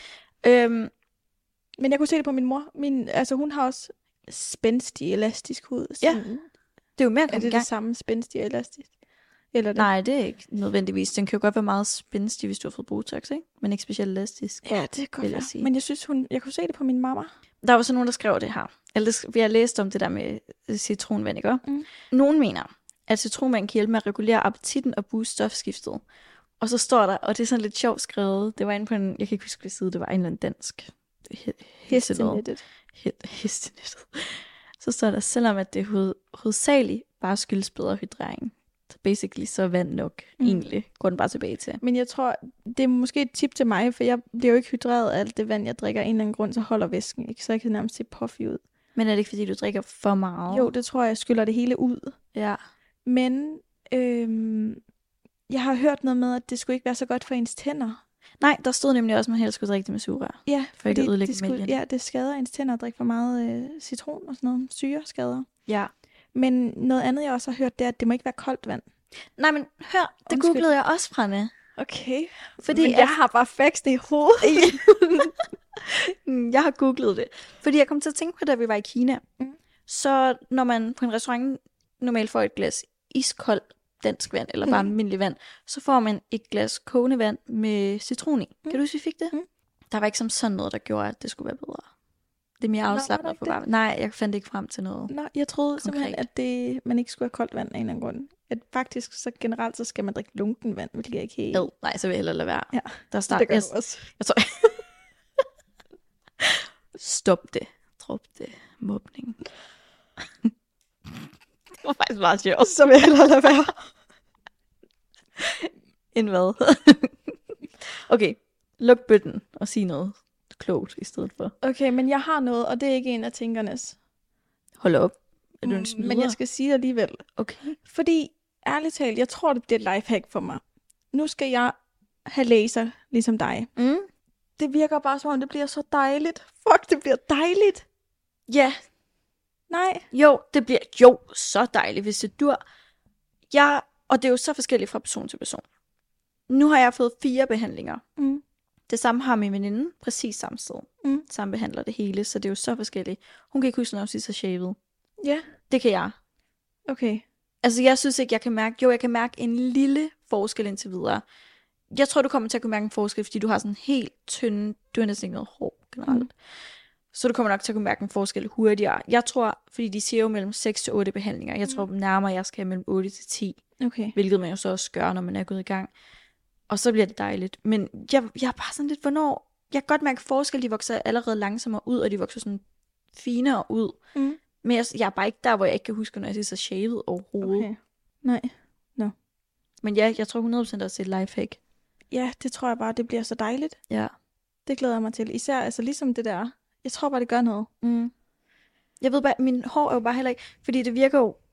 Øhm, men jeg kunne se det på min mor. Min, altså hun har også spændstig, elastisk hud. Sådan. Ja, det er jo mere at komme i gang. Er det det samme spændstig og elastisk? Eller det? Nej, det er ikke nødvendigvis. Den kan jo godt være meget spændstig, hvis du har fået Botox, ikke? Men ikke specielt elastisk. Ja, det kan godt være. Jeg men jeg synes, hun, jeg kunne se det på min mamma. Der var så nogen, der skrev det her. Eller vi har læst om det der med citronvand, ikke? Mm. Nogen mener, at citronvand kan hjælpe med at regulere appetitten og booste stofskiftet. Og så står der, og det er sådan lidt sjovt skrevet, det var inde på en, jeg kan ikke huske, hvad side det var, en eller anden dansk. Hestenettet. Hestenettet. Så står der, selvom at det hoved, hovedsageligt bare skyldes bedre hydrering. Så basically så er vand nok, mm. egentlig, går den bare tilbage til. Men jeg tror, det er måske et tip til mig, for jeg bliver jo ikke hydreret af alt det vand, jeg drikker af en eller anden grund, så holder væsken, ikke? Så jeg kan nærmest se puffy ud. Men er det ikke, fordi du drikker for meget? Jo, det tror jeg, jeg skyller det hele ud. Ja. Men øhm, jeg har hørt noget med, at det skulle ikke være så godt for ens tænder. Nej, der stod nemlig også, at man helst skulle drikke det med sugerør. Ja, for ikke at ødelægge det skulle, ja, det skader ens tænder at drikke for meget øh, citron og sådan noget. Syreskader. Ja. Men noget andet, jeg også har hørt, det er, at det må ikke være koldt vand. Nej, men hør, det Undskyld. googlede jeg også, Franne. Okay. Fordi men jeg at... har bare facts i hovedet. Jeg har googlet det. Fordi jeg kom til at tænke på, da vi var i Kina. Mm. Så når man på en restaurant normalt får et glas iskoldt dansk vand, eller bare mm. almindelig vand, så får man et glas kogende vand med citron i. Mm. Kan du huske, vi fik det? Mm. Der var ikke som sådan noget, der gjorde, at det skulle være bedre. Det er mere afslappet for bare. Nej, jeg fandt ikke frem til noget. Nå, jeg troede konkret. Simpelthen, at det, man ikke skulle have koldt vand af en eller anden grund. At faktisk, så generelt, så skal man drikke lunken vand, hvilket jeg ikke helt... Jo, nej, så vil jeg hellere lade være. Ja, der start... det gør jeg... du også. Jeg tror... Stop det. Drop det. Mobning. Det var faktisk meget sjovt. Så vil jeg hellere lade være. End hvad? Okay, luk bøtten og sig noget klogt i stedet for. Okay, men jeg har noget, og det er ikke en af tænkernes. Hold op. Er du en snyder? Men jeg skal sige det alligevel. Okay. Fordi, ærligt talt, jeg tror, det bliver et lifehack for mig. Nu skal jeg have laser, ligesom dig. Mm. Det virker bare som om, det bliver så dejligt. Fuck, det bliver dejligt. Ja. Nej. Jo, det bliver jo så dejligt, hvis det dur. Jeg, og det er jo så forskelligt fra person til person. Nu har jeg fået fire behandlinger. Mm. Det samme har min veninde, præcis samme sted. Mm. Samme behandler det hele, så det er jo så forskelligt. Hun kan ikke huske, når hun sidst har shavet. Ja. Det kan jeg. Okay. Altså, jeg synes ikke, jeg kan mærke... Jo, jeg kan mærke en lille forskel indtil videre. Jeg tror, du kommer til at kunne mærke en forskel, fordi du har sådan helt tynde... Du har næsten ikke noget hår generelt. Mm. Så du kommer nok til at kunne mærke en forskel hurtigere. Jeg tror, fordi de siger jo mellem seks til otte behandlinger. Jeg tror nærmere, jeg skal have mellem otte til ti. Okay. Hvilket man jo så også gør, når man er gået i gang. Og så bliver det dejligt. Men jeg, jeg er bare sådan lidt, hvornår... Jeg kan godt mærke forskel, de vokser allerede langsommere ud, og de vokser sådan finere ud. Mm. Men jeg, jeg er bare ikke der, hvor jeg ikke kan huske, når jeg sidst har shavet overhovedet. Okay. Nej. No. Men ja, jeg tror hundrede procent også det er et lifehack. Ja, det tror jeg bare, det bliver så dejligt. Ja. Det glæder jeg mig til. Især altså ligesom det der. Jeg tror bare, det gør noget. Mm. Jeg ved bare, min hår er jo bare heller ikke... Fordi det virker jo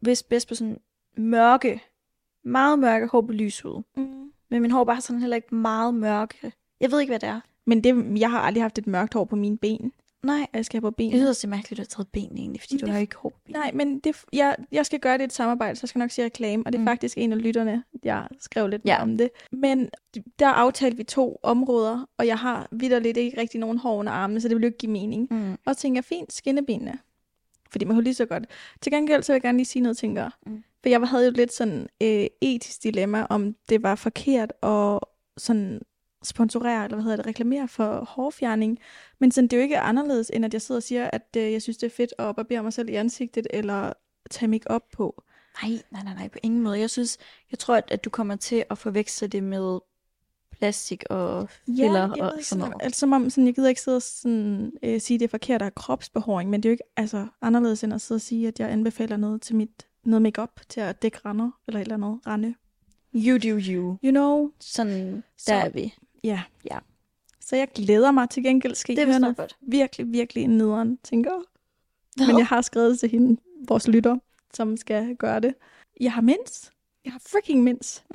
vist bedst på sådan mørke, meget mørke hår på lys ud. Mm. Men min hår bare sådan heller ikke meget mørke. Jeg ved ikke, hvad det er. Men det, jeg har aldrig haft et mørkt hår på mine ben. Nej. Jeg skal have på Jeg benene. synes også, det er mærkeligt, at du har taget ben egentlig, fordi Men du det- har ikke hår på ben. Nej, men det, jeg, jeg skal gøre det i et samarbejde, så jeg skal nok sige reklame, og det er Mm. mm. faktisk en af lytterne, jeg skrev lidt Ja. ja. om det. Men der aftalte vi to områder, og jeg har vitterligt ikke rigtig nogen hår under armene, så det vil jo ikke give mening. Mm. Og så tænker jeg, fint, skinnebenene. Fordi man kunne lige så godt. Til gengæld, så vil jeg gerne lige sige noget, tænker. Mm. For jeg havde jo lidt sådan øh, etisk dilemma, om det var forkert at sådan sponsorere, eller hvad hedder det, reklamere for hårfjerning. Men sådan, det er jo ikke anderledes, end at jeg sidder og siger, at øh, jeg synes, det er fedt at barbere mig selv i ansigtet, eller tage make-up på. Nej, nej, nej, nej, på ingen måde. Jeg synes, jeg tror, at, at du kommer til at forveksle det med plastik og filler jeg og ved ikke, sådan sådan, noget. altså, som om, sådan, jeg gider ikke sidde og sådan, øh, sige, at det er forkert at have kropsbehåring, men det er jo ikke altså, anderledes end at sidde og sige, at jeg anbefaler noget til mit noget make-up til at dække rande, eller et eller andet rande. You do you. You know? Sådan, Så- der er vi. Ja. Ja. Så jeg glæder mig til gengæld. Skal I Det er høre vist noget godt. virkelig, virkelig nederen, tænker jeg. Men jeg har skrevet til hende, vores lytter, som skal gøre det. Jeg har mens. Jeg har freaking mens.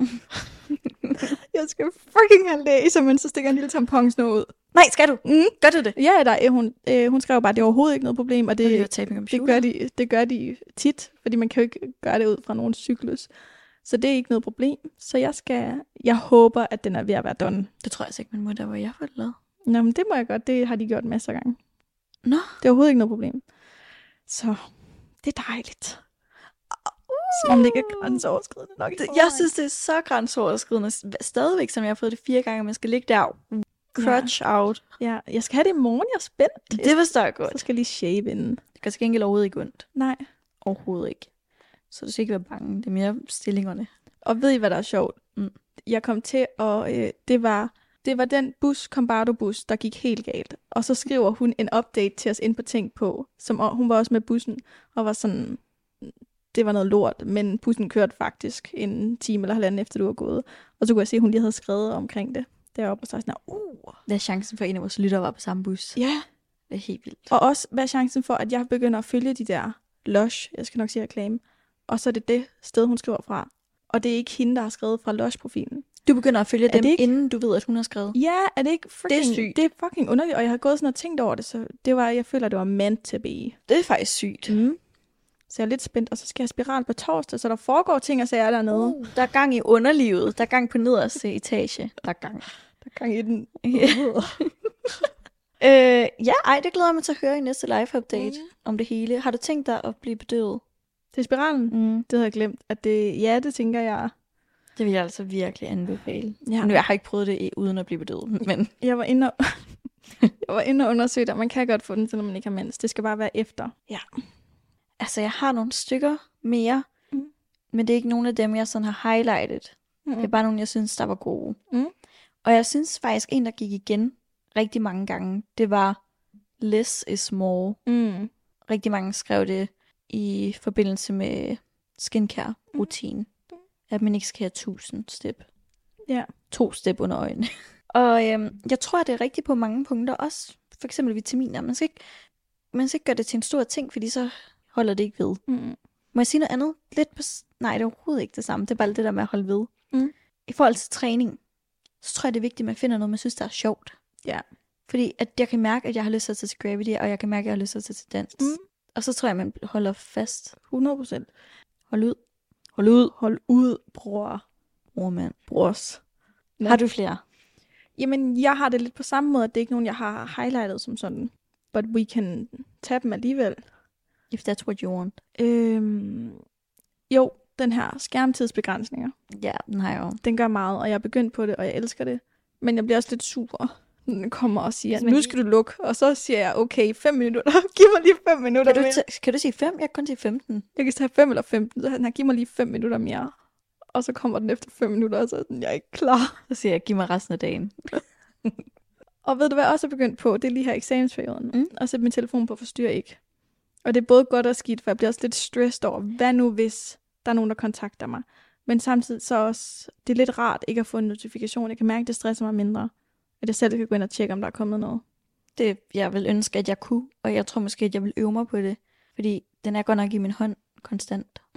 jeg skal freaking have læse, men så stikker jeg en lille tamponsnå ud. Nej, skal du? Mm. Gør du det? Ja, der, er- hun, øh, hun skrev bare, at det er overhovedet ikke noget problem, og Det er jo det, at tabe min det, computer. gør de, det gør de tit, fordi man kan jo ikke gøre det ud fra nogen cyklus. Så det er ikke noget problem. Så jeg skal, jeg håber, at den er ved at være done. Det tror jeg altså ikke, man må, der hvor jeg får det lavet. Nå, men det må jeg godt. Det har de gjort masser af gange. Nå. Det er overhovedet ikke noget problem. Så det er dejligt. Som om det ikke er grænseoverskridende nok. i Det, jeg forvejen. synes, det er så grænseoverskridende. Stadigvæk, som jeg har fået det fire gange, man skal ligge der. Crutch ja. out. Ja, jeg skal have det i morgen. Jeg er spændt. Det forstår jeg godt. Så skal jeg lige shave inden. Det gør til gengæld overhovedet ikke ondt. Nej. Overhovedet ikke. Så du skal ikke være bange. Det er mere stillingerne. Og ved I, hvad der er sjovt? Mm. Jeg kom til, og øh, det var det var den bus, Combardo-bus, der gik helt galt. Og så skriver hun en update til os ind på Tænk på, som og hun var også med bussen, og var sådan, det var noget lort, men bussen kørte faktisk en time eller halvanden efter du var gået. Og så kunne jeg se, at hun lige havde skrevet omkring det deroppe, og så var jeg sådan, uh. Hvad er chancen for, at en af vores lyttere var på samme bus? Ja. Det er helt vildt. Og også, hvad er chancen for, at jeg begynder at følge de der Lush, jeg skal nok sige reklame, og så er det det sted, hun skriver fra. Og det er ikke hende, der har skrevet fra Lush-profilen. Du begynder at følge Er dem, det ikke- inden du ved, at hun har skrevet. Ja, er det ikke freaking... Det er sygt. Det er fucking underligt, og jeg har gået sådan og tænkt over det, så det var, jeg føler, det var meant to be. Det er faktisk sygt. Mm. Så jeg er lidt spændt, og så skal jeg have spiral på torsdag, så der foregår ting og sager dernede. Uh, der er gang i underlivet. Der er gang på nederste etage. Der er gang. Der er gang i den. øh, ja, ej, det glæder jeg mig til at høre i næste live-update Mm. om det hele. Har du tænkt dig at blive bedøvet? Til spiralen? Mm. Det havde jeg glemt. At det, ja, det tænker jeg. Det vil jeg altså virkelig anbefale. Ja. Nu, jeg har ikke prøvet det i- uden at blive bedøvet, men Jeg var inde og, jeg var inde og undersøge det, og man kan godt få den, selvom man ikke har mens. Det skal bare være efter. Ja. altså, jeg har nogle stykker mere, Mm. men det er ikke nogen af dem, jeg sådan har highlightet. Mm. Det er bare nogle, jeg synes, der var gode. Mm. Og jeg synes faktisk, en, der gik igen rigtig mange gange, det var less is more. Mm. Rigtig mange skrev det i forbindelse med skincare-rutine. Mm. At man ikke skal have tusind step. Ja. To step under øjnene. Og øhm, jeg tror, det er rigtigt på mange punkter. Også for eksempel vitaminer. Man skal ikke, man skal ikke gøre det til en stor ting, fordi så holder det ikke ved. Mm. Må jeg sige noget andet? Lidt på... s- Nej, det er overhovedet ikke det samme. Det er bare det der med at holde ved. Mm. I forhold til træning, så tror jeg, det er vigtigt, at man finder noget, man synes, der er sjovt. Ja. Fordi at jeg kan mærke, at jeg har lyst til at tage til Gravity, og jeg kan mærke, at jeg har lyst til at tage til dans. Mm. Og så tror jeg, man holder fast. hundrede procent. Hold ud. Hold ud. Hold ud, bror. Bror, mand. Brors. Har du flere? Jamen, jeg har det lidt på samme måde, at det er ikke nogen, jeg har highlightet som sådan. But we can tage dem alligevel. If that's what you want. Øhm, jo, den her skærmtidsbegrænsninger. Ja, den har jeg jo. Den gør meget, og jeg er begyndt på det, og jeg elsker det. Men jeg bliver også lidt sur, når den kommer og siger, Hvis man nu lige- skal du lukke. Og så siger jeg, okay, fem minutter. Giv mig lige fem minutter Kan du, mere. t- kan du sige fem? Jeg kan kun sige femten. Jeg kan tage fem eller femten, så han har, giv mig lige fem minutter mere. Og så kommer den efter fem minutter, og så er den, jeg er ikke klar. Så siger jeg, giv mig resten af dagen. Og ved du, hvad jeg også er begyndt på? Det er lige her eksamensperioden. Mm. Og sætte min telefon på forstyr ikke. Og det er både godt og skidt, for jeg bliver også lidt stressed over, hvad nu hvis der er nogen, der kontakter mig. Men samtidig så også, det er lidt rart ikke at få en notifikation. Jeg kan mærke, at det stresser mig mindre. At jeg selv kan gå ind og tjekke, om der er kommet noget. Det jeg vil ønske, at jeg kunne. Og jeg tror måske, at jeg vil øve mig på det. Fordi den er godt nok i min hånd konstant. Mm.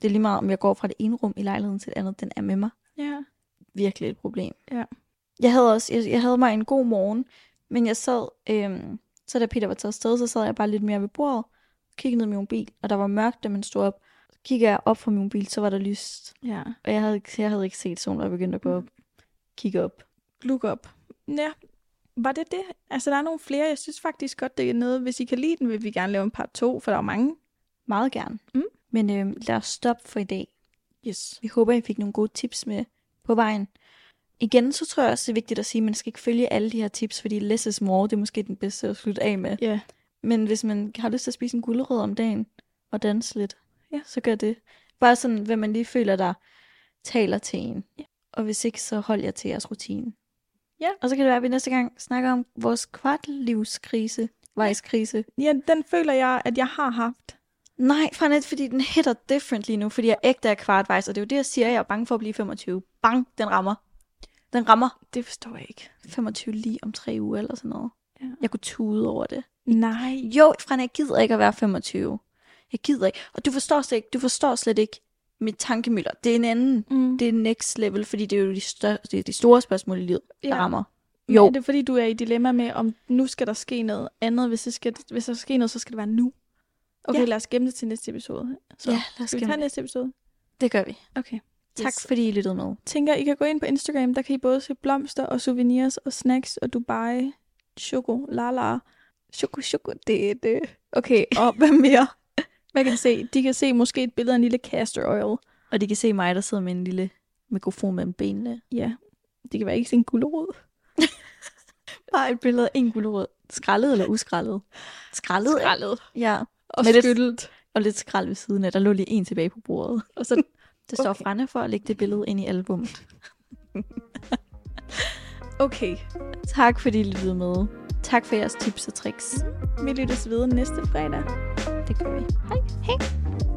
Det er lige meget, om jeg går fra det ene rum i lejligheden til det andet. Den er med mig. Ja. Virkelig et problem. Ja. Jeg havde også, jeg, jeg havde mig en god morgen, men jeg sad, øhm, så da Peter var taget afsted, så sad jeg bare lidt mere ved bordet, kiggede ned i min mobil, og der var mørkt, da man stod op. Så kiggede jeg op fra min mobil, så var der lyst. Ja. Og jeg havde, jeg havde ikke set solen, og jeg begyndte at gå op, kigge op. Look op. Ja. Var det det? Altså, der er nogle flere. Jeg synes faktisk godt, det er noget. Hvis I kan lide den, vil vi gerne lave en part to, for der er mange. Meget gerne. Mm. Men øhm, lad os stoppe for i dag. Yes. Vi håber, I fik nogle gode tips med på vejen. Igen, så tror jeg også, det er vigtigt at sige, at man skal ikke følge alle de her tips, fordi less is more, det er måske den bedste at slutte af med. Ja. Yeah. Men hvis man har lyst til at spise en gulerod om dagen, og danse lidt, ja. så gør det. Bare sådan, hvad man lige føler, der taler til en. Ja. Og hvis ikke, så hold jer til jeres rutine. Ja. Og så kan det være, at vi næste gang snakker om vores kvartlivskrise, vejskrise. Ja, den føler jeg, at jeg har haft. Nej, fra net, fordi den hitter different lige nu, fordi jeg ægte er kvartvejs, og det er jo det, jeg siger, jeg er bange for at blive femogtyve. Bang, den rammer. Den rammer. Det forstår jeg ikke. femogtyve lige om tre uger eller sådan noget. Ja. Jeg kunne tude over det. Nej. Jo, Frane, jeg gider ikke at være femogtyve. Jeg gider ikke. Og du forstår slet ikke, du forstår slet ikke mit tankemøller. Det er en anden. Mm. Det er next level, fordi det er jo de, større, det er de store spørgsmål i livet, der ja. rammer. Jo. Men er det fordi, du er i dilemma med, om nu skal der ske noget andet? Hvis, det skal, hvis der sker noget, så skal det være nu. Okay, ja. Lad os gemme det til næste episode. Så ja, lad os skal vi tage næste episode? Det gør vi. Okay. Tak yes. fordi I lyttede med. Tænker, I kan gå ind på Instagram, der kan I både se blomster og souvenirs og snacks og Dubai, choco, lala, choco, choco, det er det. Okay, og hvad mere? Hvad kan de se? De kan se måske et billede af en lille castor oil. Og de kan se mig, der sidder med en lille mikrofon mellem benene. Ja, det kan være ikke se en gulerod. Bare et billede af en gulerod. Skrællet eller uskrællet? Skrællet. Skrællet. Ja. Og skyllet. Og lidt skrald ved siden af. Der lå lige en tilbage på bordet. Og så det står okay. Frane for at lægge det billede ind i albummet. Okay. Tak fordi I lyttede med. Tak for jeres tips og tricks. Vi lyttes videre næste fredag. Det gør vi. Hej. Hej.